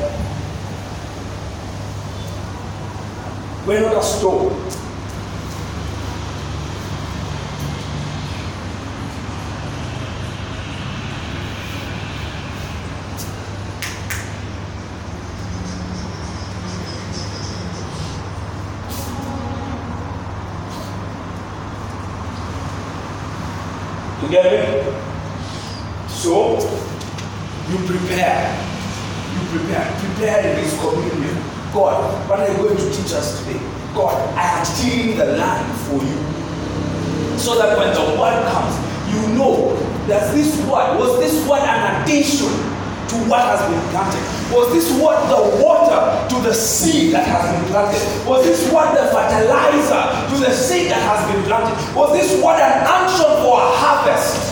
We're not a store. You get me? So, you prepare. You prepare. Prepare in this communion. God, what are you going to teach us today? God, I am tilling the land for you. So that when the word comes, you know that this word, was this word an addition to what has been planted? Was this word the water to the seed that has been planted? Was this word the fertilizer to the seed that has been planted? Was this word an action for a harvest?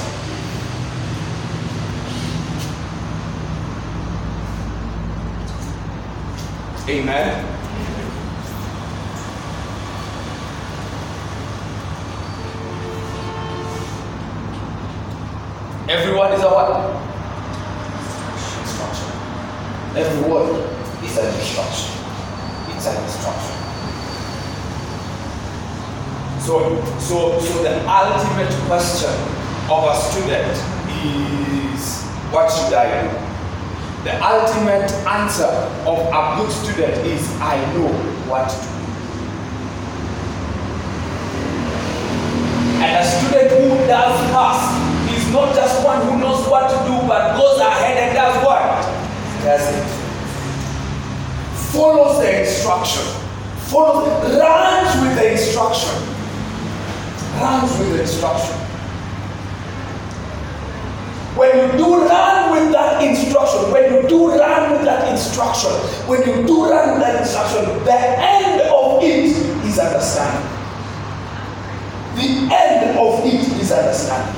Amen. Every word is a what? Instruction. Every word is an instruction. It's an instruction. So the ultimate question of a student is, what should I do? The ultimate answer of a good student is, I know what to do. And a student who does fast is not just one who knows what to do, but goes ahead and does what? Does it. Follows the instruction. Follows, runs with the instruction. Runs with the instruction. When you do run with that instruction, when you do run with that instruction, when you do run with that instruction, the end of it is understanding. The end of it is understanding.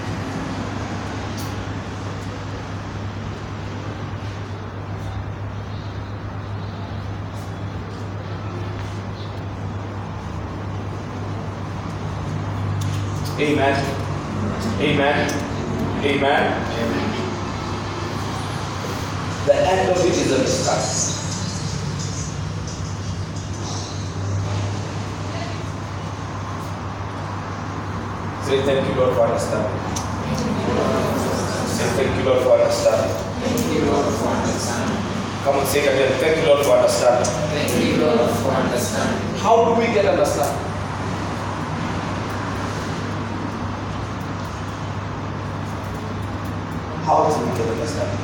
Amen. Amen. Amen. The end of it is understanding. Say thank you, Lord, for understanding. Say thank you, Lord, for understanding. Thank you, Lord, for understanding. Come on, say it again. Thank you, Lord, for understanding. Thank you, Lord, for understanding. How do we get understanding? How do we get understanding?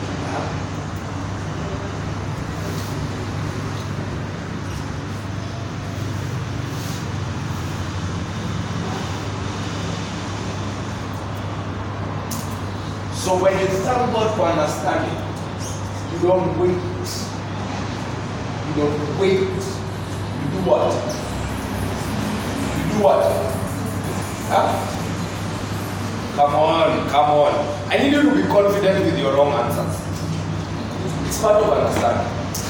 So when you thank God for understanding, you don't wait. You don't wait. You do what? You do what? Huh? Come on, come on. I need you to be confident with your wrong answers. It's part of understanding.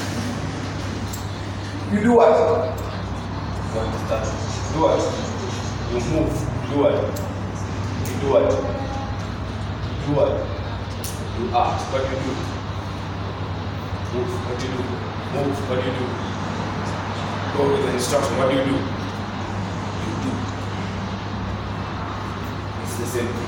You do what? You understand. Do what? You move. Do what? You do what? Do what? You act. What do you do? Move. What do you do? Move. What do you do? Go with the instruction. What do? You do. It's the same thing.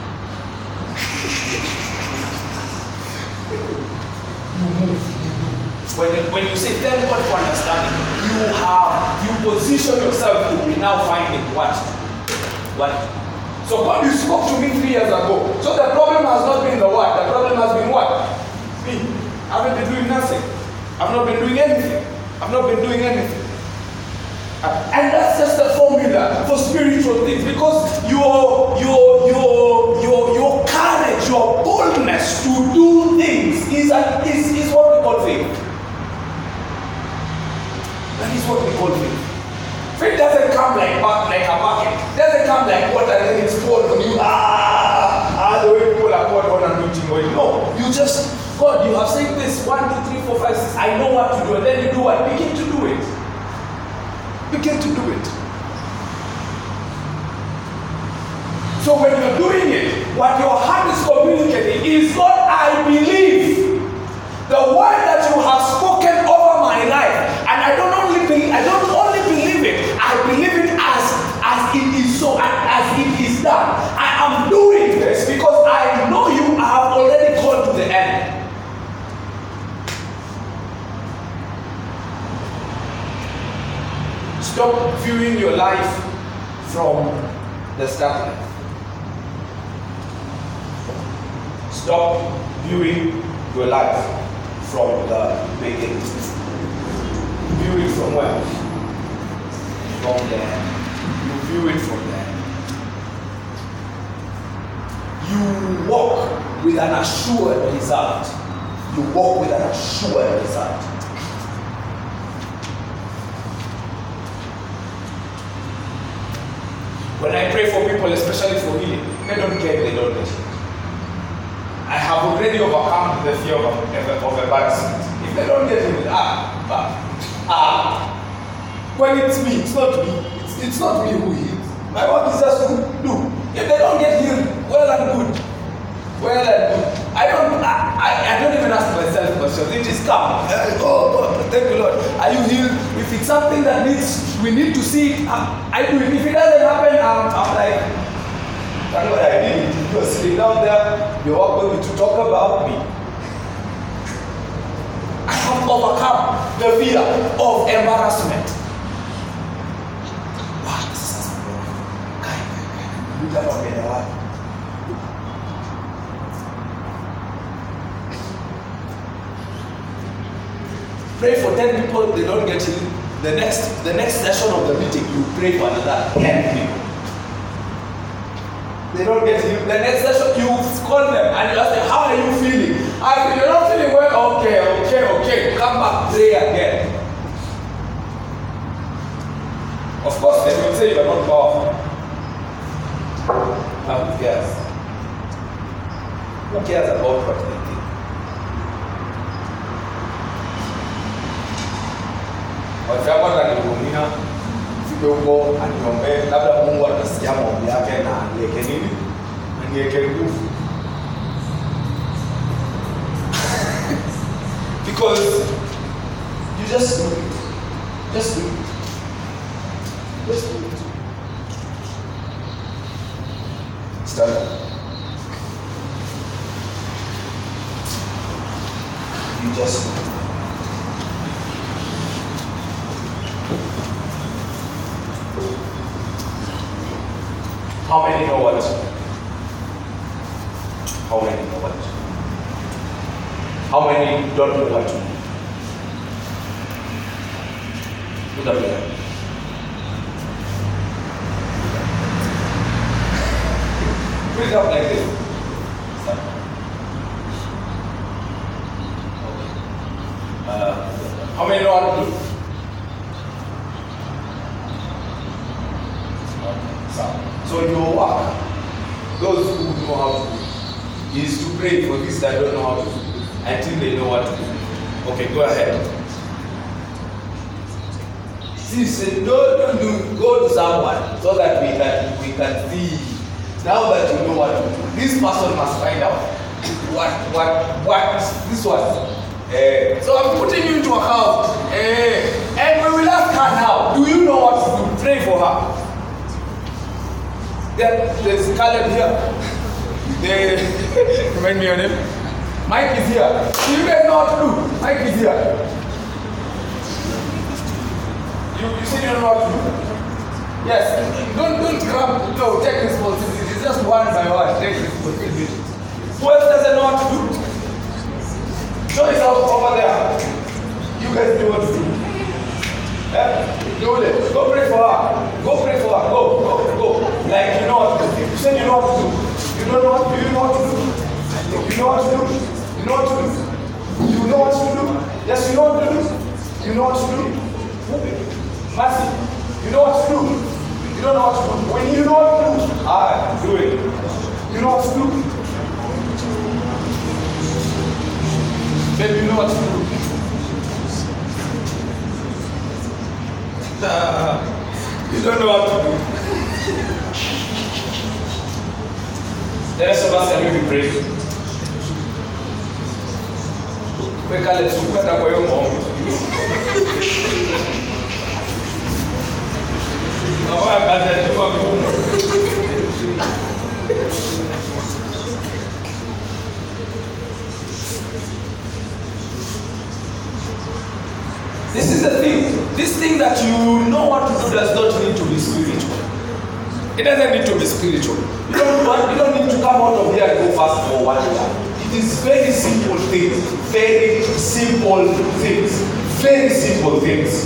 You move. When you say thank God for understanding, you position yourself to be now finding what? So God, you spoke to me 3 years ago. So the problem has not been the what? The problem has been what? Me. I haven't been doing nothing. I've not been doing anything. I've not been doing anything. And that's just the formula for spiritual things, because your courage, your boldness to do things is what we call faith. That is what we call faith. Faith doesn't come like a bucket. It doesn't come like water and then it's poured on you. The way people are poured on anointing oil. No, you just, God, you have said this 1, 2, 3, 4, 5, 6. I know what to do, and then you do what? Begin to do it. Begin to do it. So when you're doing it, what your heart is communicating is not I believe the word that you have spoken over my life, and I don't only believe it, I believe it as it is so, as it is done. I am doing this because I know you have already gone to the end. Stop viewing your life from the start. Stop viewing your life from the beginning. View it from where? From there. You view it from there. You walk with an assured result. You walk with an assured result. When I pray for people, especially for healing, they don't care if they don't get it. I have already overcome the fear of embarrassment. If they don't get it, when it's me, it's not me. It's not me who heals. My work is just to do. If they don't get healed, well and good. Well and good. I don't even ask myself questions. It is come. Oh, thank you, Lord. Are you healed? If it's something that we need to see, I do it. If it doesn't happen, I'm like, thank God I did it. You're sitting down there, you're welcome to talk about me. I have overcome the fear of embarrassment. Wow, this is you cannot get away. Pray for 10 people, they don't get healed. the next session of the meeting, you pray for another 10 people. They don't get you. The next session, you call them and you ask them, how are you feeling? And you're not feeling well. Okay. Come back, pray again. Of course, they will say you are not powerful. Who cares? Who cares about what they think? Wachama naliumia kidogo aniombe, labda Mungu atasikia maombi yake na aniweke nini? Aniweke nguvu. Because you just do it. Just do it. Just do it. Stand up. You just do it. How many know what? How many know what? How many don't know what to do? Put up your hand. Put it up like this. Stand. Okay. How many know what to do? So your work, those who know how to do, is to pray for these that don't know how to do until they know what to do. Okay, go ahead. See, don't go to someone so that we can see. Now that you know what to do, this person must find out what this one. So I'm putting you into account, and we will ask her now. Do you know what to do? Pray for her. There's Caleb here. Remind me your name. Mike is here. You guys know what to do. Mike is here. You said you don't know what to do. Yes. Don't grab. No, take responsibility. It's just one by one. Take responsibility. Who else doesn't know what to do? Show yourself over there. You guys know what to do. Do it. Go pray for her. Go pray for her. Go. Like you know what to do. You said you know what to do. You don't know what. Do you know what to do? You know what to do. You know what to do. You know what to do. Yes, you know what to do. You know what to do. Mercy. You know what to do. You don't know what to do. When you know what to do, do it. You know what to do. Baby, you know what to do. You don't know what to do. The rest of us can be praying. Weka let's look at kwa hiyo maombi. Mama kaza tu ngumu. This is the thing. This thing that you know what to do does not need to be spiritual. It doesn't need to be spiritual. You don't need to come out of here and go fast for 1 year. It is very simple things. Very simple things. Very simple things.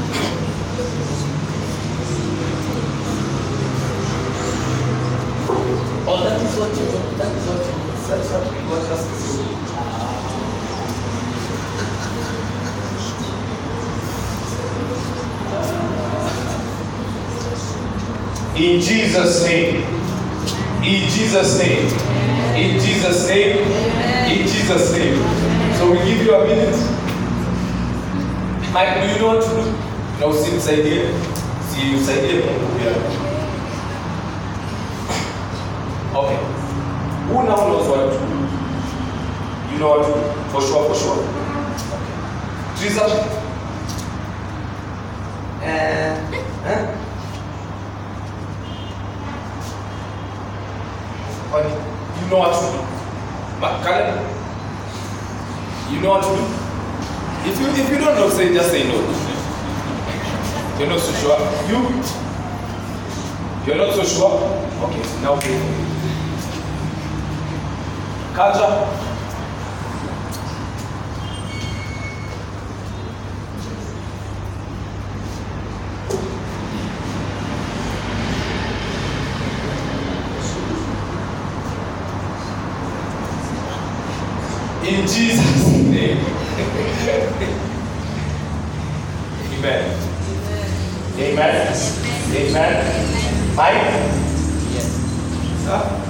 Oh, that is what you want. That's what we want us to do. In Jesus' name. In Jesus' name. In Jesus' name. In Jesus' name. So we give you a minute. Mike, do you know what to do? No, see inside here. See inside here. Okay. Who now knows what to do? You know what to do? For sure. Okay. Teresa? You know what to do. Caleb, you know what to do. If you don't know, just say no. You're not so sure. You're not so sure. Okay, now pray. Culture. In Jesus' name. Amen. Amen. Amen. Mike? Yes. Huh?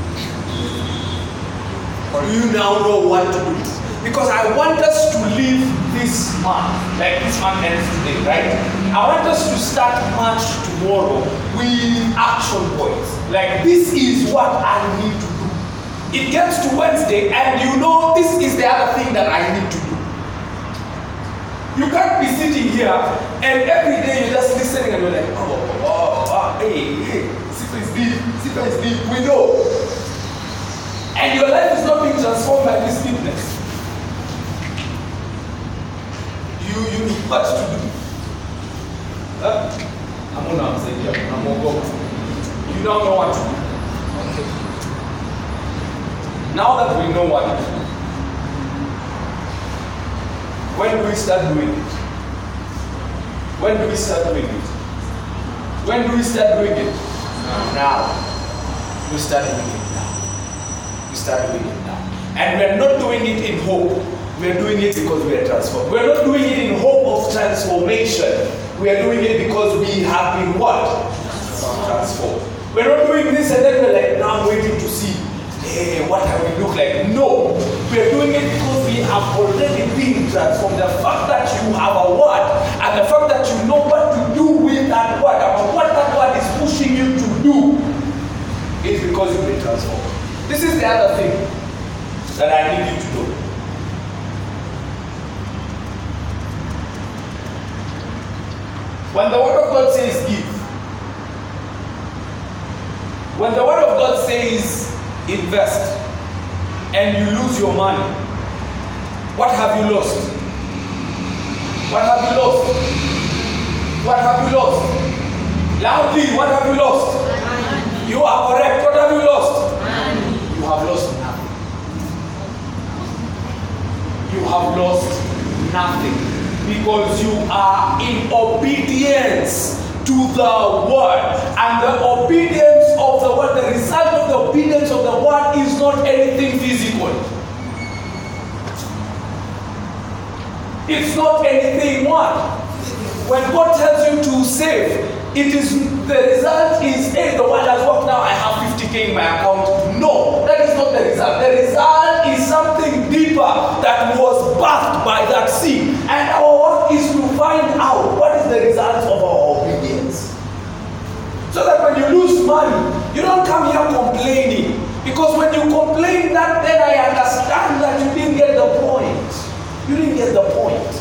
Do you now know what to do? Because I want us to leave this month, like this month ends today, right? I want us to start March tomorrow with action points. Like, this is what I need to do. It gets to Wednesday, and you know this is the other thing that I need to do. You can't be sitting here and every day you're just listening and you're like, hey, Sifa is deep, we know. And your life is not being transformed by this deepness. You know what to do. I'm gonna say here, I'm gonna go. You don't know what to do. Okay. Now that we know what to do, when do we start doing it? When do we start doing it? When do we start doing it? Now. We start doing it now. We start doing it now. And we're not doing it in hope. We're doing it because we are transformed. We're not doing it in hope of transformation. We are doing it because we have been what? Transformed. We're not doing this and then we're like, now I'm waiting to see, hey, what have we look like? No. We're doing it because we have already been transformed. The fact that you have a word and the fact that you know what to do with that word and what that word is pushing you to do is because you've been transformed. This is the other thing that I need you to know. When the word of God says give, when the word of God says invest, and you lose your money, what have you lost? What have you lost? What have you lost? Loudly, what have you lost? Money. You are correct. What have you lost? Money. You have lost nothing. You have lost nothing. Because you are in obedience to the word. And the obedience of the word, the result of the obedience of the word is not anything physical. It's not anything what? When God tells you to save, it is the result is, hey, the word has worked now, I have 50K in my account. No, that is not the result. The result is something deeper that was birthed by that seed. And our work is to find out what is the result of our obedience. So that when you lose money, you don't come here complaining. Because when you complain that, then I understand that you didn't get the point. You didn't get the point.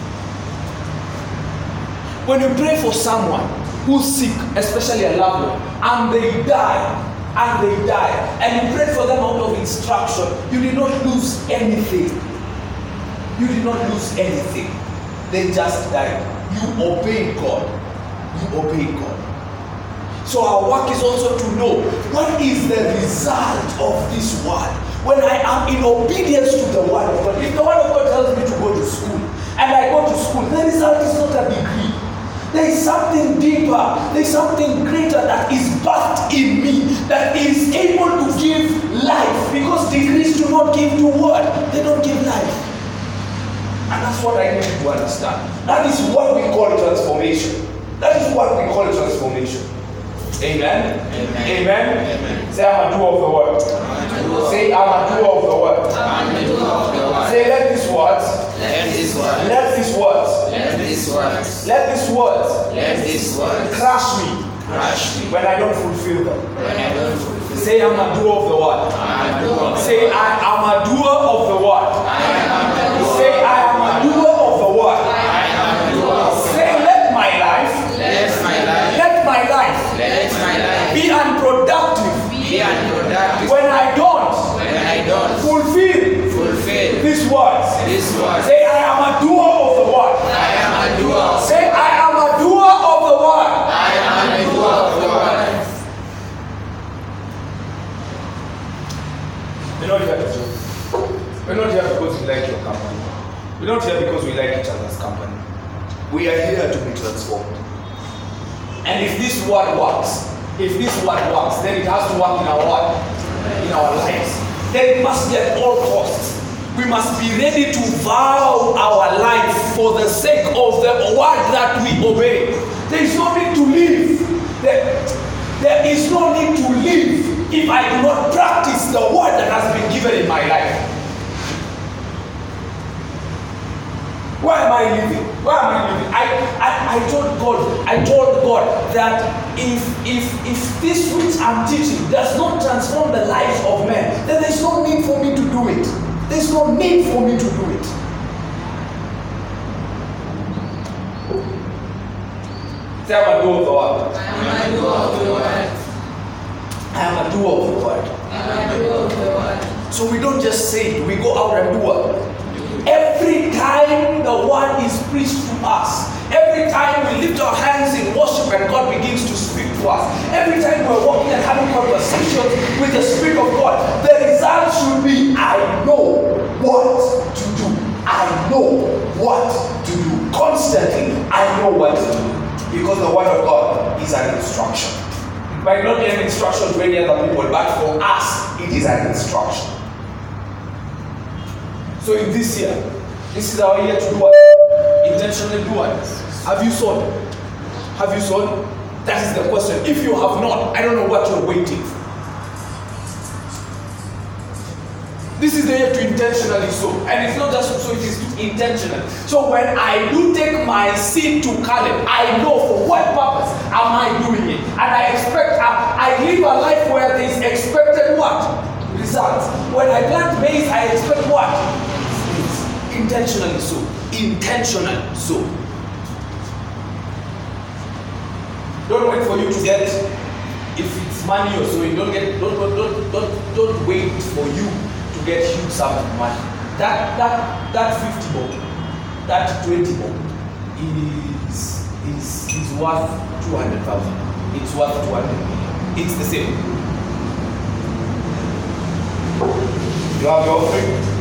When you pray for someone who's sick, especially a loved one, and they die, and you pray for them out of instruction, you did not lose anything. You did not lose anything. They just died. You obeyed God. You obeyed God. So our work is also to know what is the result of this word. When I am in obedience to the word of God, if the word of God tells me to go to school, and I go to school, the result is not a degree. There is something deeper, there is something greater that is birthed in me, that is able to give life. Because degrees do not give to word, they don't give life. And that's what I need to understand. That is what we call transformation. That is what we call transformation. Amen? Amen? Amen? Amen. Say, I'm a doer of the word. Say, I'm a doer of the word. Say, let these words. Let these words. Let these words. Let these words. Let these words. Let these words. Crush me. Crush me. When I don't fulfill them. When I don't fulfill. Say, I'm a doer of the word. I'm a doer. Say, I am a doer of the word. I am a doer. Say, I am a doer of the word. I am a doer. Say, let my life. Let my life. Let my life. Let my life. Be unproductive. Be unproductive. When I don't. When I don't. Fulfill. Fulfill. These words. These words. Say, I am a doer of the word. I am a doer. Say, I am a doer of the word. I am a doer of the word. We're not here to joke. We're not here because we like your company. We're not here because we like each other's company. We are here to be transformed. And if this word works, then it has to work in our what? In our lives. Then it must be at all costs. We must be ready to vow our life for the sake of the word that we obey. There is no need to live. There is no need to live if I do not practice the word that has been given in my life. Why am I living? Why am I living? I told God that if this which I'm teaching does not transform the lives of men, then there's no need for me to do it. There's no need for me to do it. Say, I'm a doer of the word. I am a doer of the word. I am a doer of the word. I am a doer of the word. So we don't just say it, we go out and do it. Every time the word is preached to us, every time we lift our hands in worship and God begins to speak to us, every time we're walking and having conversations with the Spirit of God, the result should be, I know what to do. I know what to do. Constantly, I know what to do. Because the word of God is an instruction. It might not be an instruction to any other people, but for us, it is an instruction. So in this year, this is our year to do what? Intentionally do what? Have you sown? Have you sown? That is the question. If you have not, I don't know what you're waiting for. This is the year to intentionally sow. And it's not just so, it is intentional. So when I do take my seed to Caleb, I know for what purpose am I doing it. And I expect, I live a life where there is expected what? Results. When I plant maize, I expect what? Intentionally so. Intentional so. Don't wait for you to get, if it's money or so, don't wait for you to get huge sum of money. That 50 bob, that 20 bob is worth 200,000. It's worth 200 million. It's the same. You have your offering.